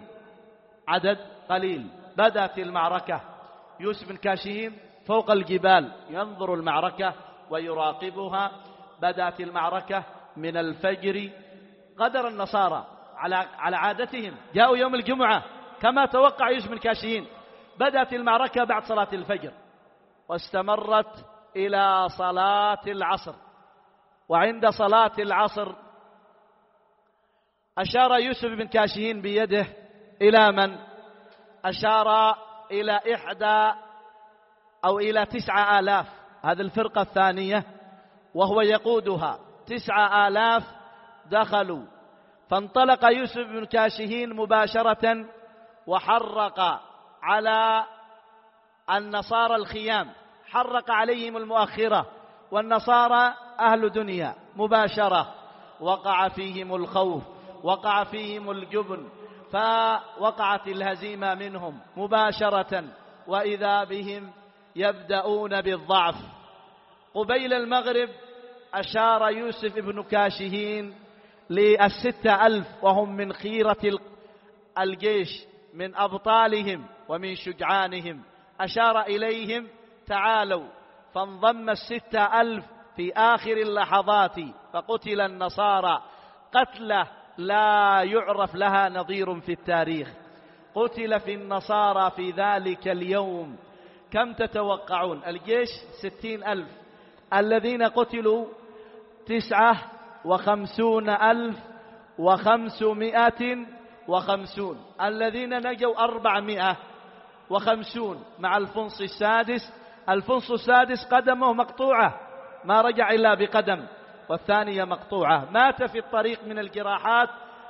قليل. بدأت المعركة، يوسف بن كاشهين فوق الجبال ينظر المعركة ويراقبها. بدأت المعركة من الفجر. قدر النصارى على عادتهم، جاءوا يوم الجمعة كما توقع يوسف بن كاشهين. بدأت المعركة بعد صلاة الفجر واستمرت إلى صلاة العصر. وعند صلاة العصر أشار يوسف بن كاشهين بيده إلى من؟ أشار إلى 9,000. هذه الفرقة الثانية وهو يقودها. 9,000 دخلوا. فانطلق يوسف بن كاشهين مباشرة وحرق على النصارى الخيام، حرق عليهم المؤخرة، والنصارى أهل دنيا مباشرة. وقع فيهم الخوف، وقع فيهم الجبن، فوقعت الهزيمة منهم مباشرة، وإذا بهم يبدأون بالضعف. قبيل المغرب أشار يوسف بن كاشهين ل6,000 وهم من خيرة الجيش، من أبطالهم ومن شجعانهم. أشار إليهم تعالوا، فانضم 6,000 في آخر اللحظات، فقتل النصارى قتلة لا يعرف لها نظير في التاريخ. قتل في النصارى في ذلك اليوم كم تتوقعون؟ الجيش 60,000، الذين قتلوا 59,550، الذين نجوا 450 مع الفنص السادس. الفنص السادس قدمه مقطوعة، ما رجع إلا بقدم، والثانية مقطوعة. مات في الطريق من الجراحات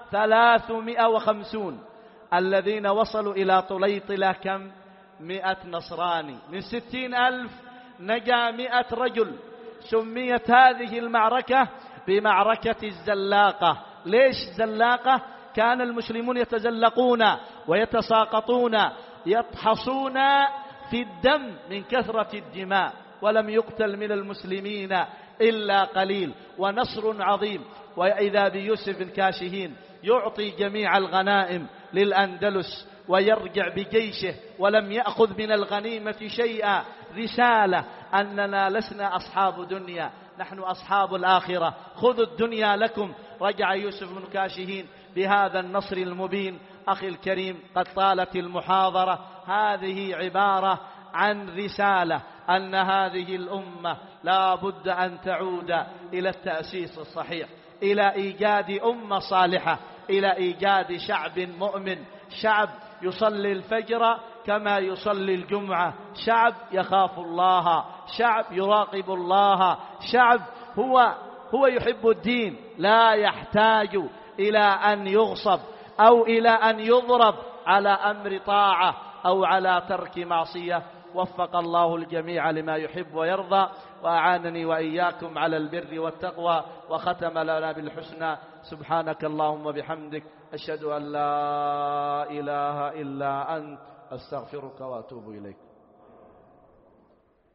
350. الذين وصلوا إلى طليطلة كم؟ 100 نصراني. من 60,000 نجا 100 رجل. سميت هذه المعركة بمعركة الزلاقة. ليش زلاقة؟ كان المسلمون يتزلقون ويتساقطون، يطحصون في الدم من كثرة الدماء، ولم يقتل من المسلمين إلا قليل، ونصر عظيم. وإذا بيوسف بن كاشهين يعطي جميع الغنائم للأندلس ويرجع بجيشه ولم يأخذ من الغنيمة شيئا. رسالة أننا لسنا أصحاب دنيا، نحن أصحاب الآخرة، خذوا الدنيا لكم. رجع يوسف بن كاشهين بهذا النصر المبين. أخي الكريم، قد طالت المحاضرة، هذه عبارة عن رسالة أن هذه الأمة لا بد أن تعود إلى التأسيس الصحيح، إلى إيجاد أمة صالحة، إلى إيجاد شعب مؤمن، شعب يصلي الفجر كما يصلي الجمعة، شعب يخاف الله، شعب يراقب الله، شعب هو يحب الدين، لا يحتاج إلى أن يغصب أو إلى أن يضرب على أمر طاعة أو على ترك معصية. وفق الله الجميع لما يحب ويرضى، وأعانني وإياكم على البر والتقوى، وختم لنا بالحسنى. سبحانك اللهم وبحمدك، أشهد أن لا إله إلا أنت، أستغفرك وأتوب إليك.